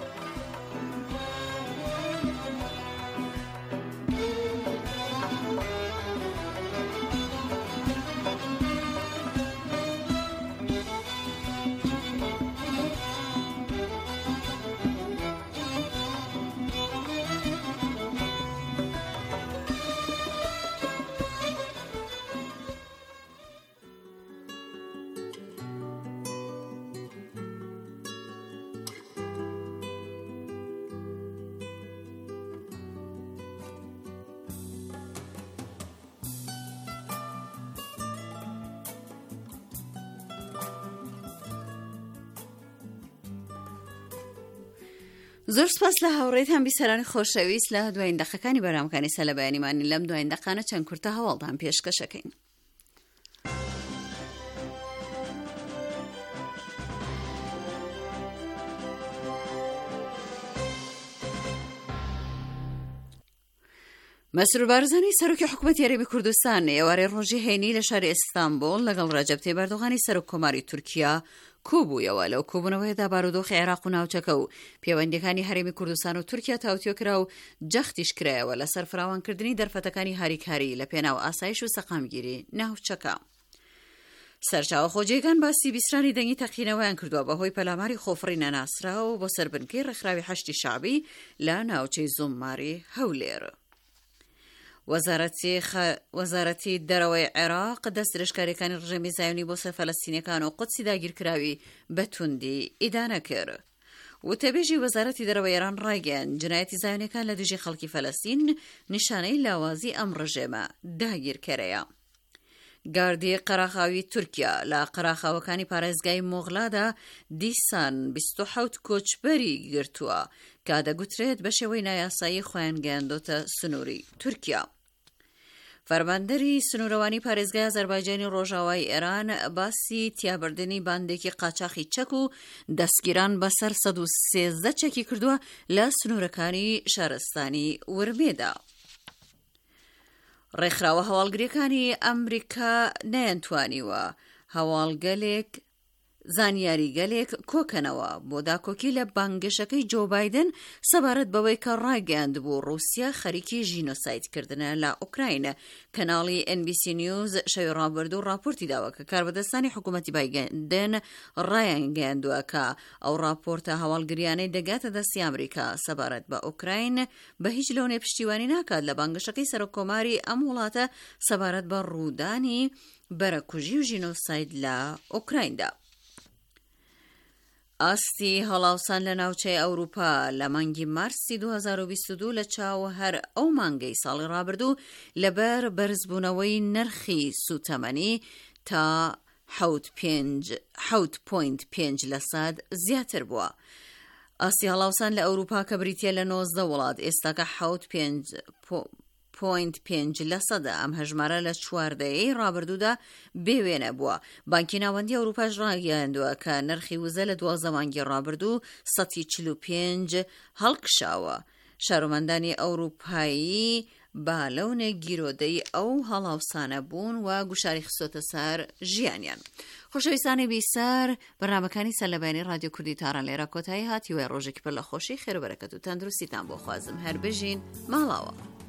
Speaker 3: زۆر سپاس لە هاوڕێتان بیسەرانی خۆشەویست. لە دوایین دەقەکانی بەرنامەکانی سەلە بەیانیمانی لەم دوایین دەقانە چەند کورتە هەواڵدان پێشکەشەکەین. مەسرور بارزانی سەرۆکی حکوومەتی یاریبی کوردستان ئێوارەی ڕۆژی هەینی لە شاری ئیستانبول لەگەڵ ڕەجەب تەیب ئەردۆغانی سەرۆک کۆماری تورکیا کوبوویەوە. لەو کوبوونەوەیدا بارودۆخی عێراق و ناوچەکە و پەیوەندیەکانی هەرێمی کوردستان و تورکیا تاوتیۆ کرا و جەختیش کرایەوە لەسەر فراوانکردنی دەرفەتەکانی هاریکاری لە پێناو ئاسایش و سەقامگیری ناوچەکە. سەرچاوە خۆجێگان باسی بیسرانی دەنگی تەقینەوەیان کردووە بەهۆی پەلاماری خۆفڕی نەناسراوە و بۆ سەربنکەی ڕێکخراوی حەشتی شعبی لە ناوچەی زومماری هەولێر. وەزارەتی دەرەوەی عێراق دەست درێژکاریەکانی ڕژێمی زایۆنی بۆ سەر فەلەستینیەکان و قودسی داگیرکراوی بە توندی ئیدانە کرد. وتەبێژی وەزارەتی دەرەوەی ئێران ڕایگەیاند جنایەتی زایۆنیەکان لە دژی خەڵکی فەلەستین نیشانەی لاوازی ئەم ڕژێمە داگیرکەرەیە. گاردی قەراخاوی تورکیا لە قەراخاوەکانی پارێزگای مۆغڵادا دیسان بیست و حەوت کۆچبەری گرتووە کە دەگوترێت بە شێوەی نایاسایی خۆیان گەیاندۆتە سنووری تورکیا. فەرماندەری سنوورەوانی پارێزگای ئازەربایجانی ڕۆژاوای ئێران باسی تیابردنی باندێکی قاچاقی چەک و دەستگیران بەسەر سەد و سێزدە چەکی کردووە لە سنوورەکانی شارستانی ورمێدا. ڕێکخراوە هەواڵگریەکانی ئەمریکا نەیانتوانیوە هەواڵگەلێک زانیاری گەلێک کۆکەنەوە بۆ داکۆکی لە بانگەشەکەی جۆ بایدن سەبارەت بەوەی کە ڕاگەاند بوو ڕووسیا خەریکی ژینۆسایدکردنە لە ئوکراین. کەناڵی ئێن بی سی نیوز شەوی ڕابردوو راپۆرتی داوە کە کاربەدەستانی حکوومەتی بایدن ڕایان گەیاندووە کە ئەو راپۆرتە هەواڵگریانەی دەگاتە دەستی ئەمریکا سەبارەت بە ئوکراین بە هیچ لەونێ پشتیوانی ناکات لە بانگەشەکەی سەرۆکۆماری ئەم وڵاتە سەبارەت بە ڕوودانی بەرەکوژی و ژینۆساید لە ئوکرایندا. ئاستی هەڵاوسان لە ناوچەی ئەوروپا لە مانگی مارسی دوو هەزار و بیست و دوو لە چاو هەر ئەو مانگەی ساڵی ڕابردوو لەبەر بەرزبوونەوەی نرخی سوتەمەنی تا حەوت پۆینت پێنج لە سەد زیاتر بووە. ئاستی هەڵاوسان لە ئەوروپا کە بریتە لە نۆزدە وڵات ئێستاکە حەوت پێنج پۆینت پێنج لە سەدا ئەم هەژمارە لە چواردەیەی ڕابردوودا بێوێنە بووە. بانکی ناوەندی ئەوروپاش ڕاگەیاندووە کە نرخی وزە لە دوازدە مانگی ڕابردوو سەد و چل و پێنج هەڵکشاوە. شارۆمەندانی ئەوروپایی بالەونە گیرۆدەی ئەو هەڵاوسانە بوون و گوشاری خستۆتە سەر ژیانیان. خۆشەویستانی بیسەر بەرنامەکانی سەرلەبەیانی رادیۆ کوردی تاران لێرە کۆتایی هاتیوە ڕۆژێکی پڕ لە خۆشی خێر و بەرەکەت و تەندروستیتان بۆ خوازم هەر بژین ماڵاوە.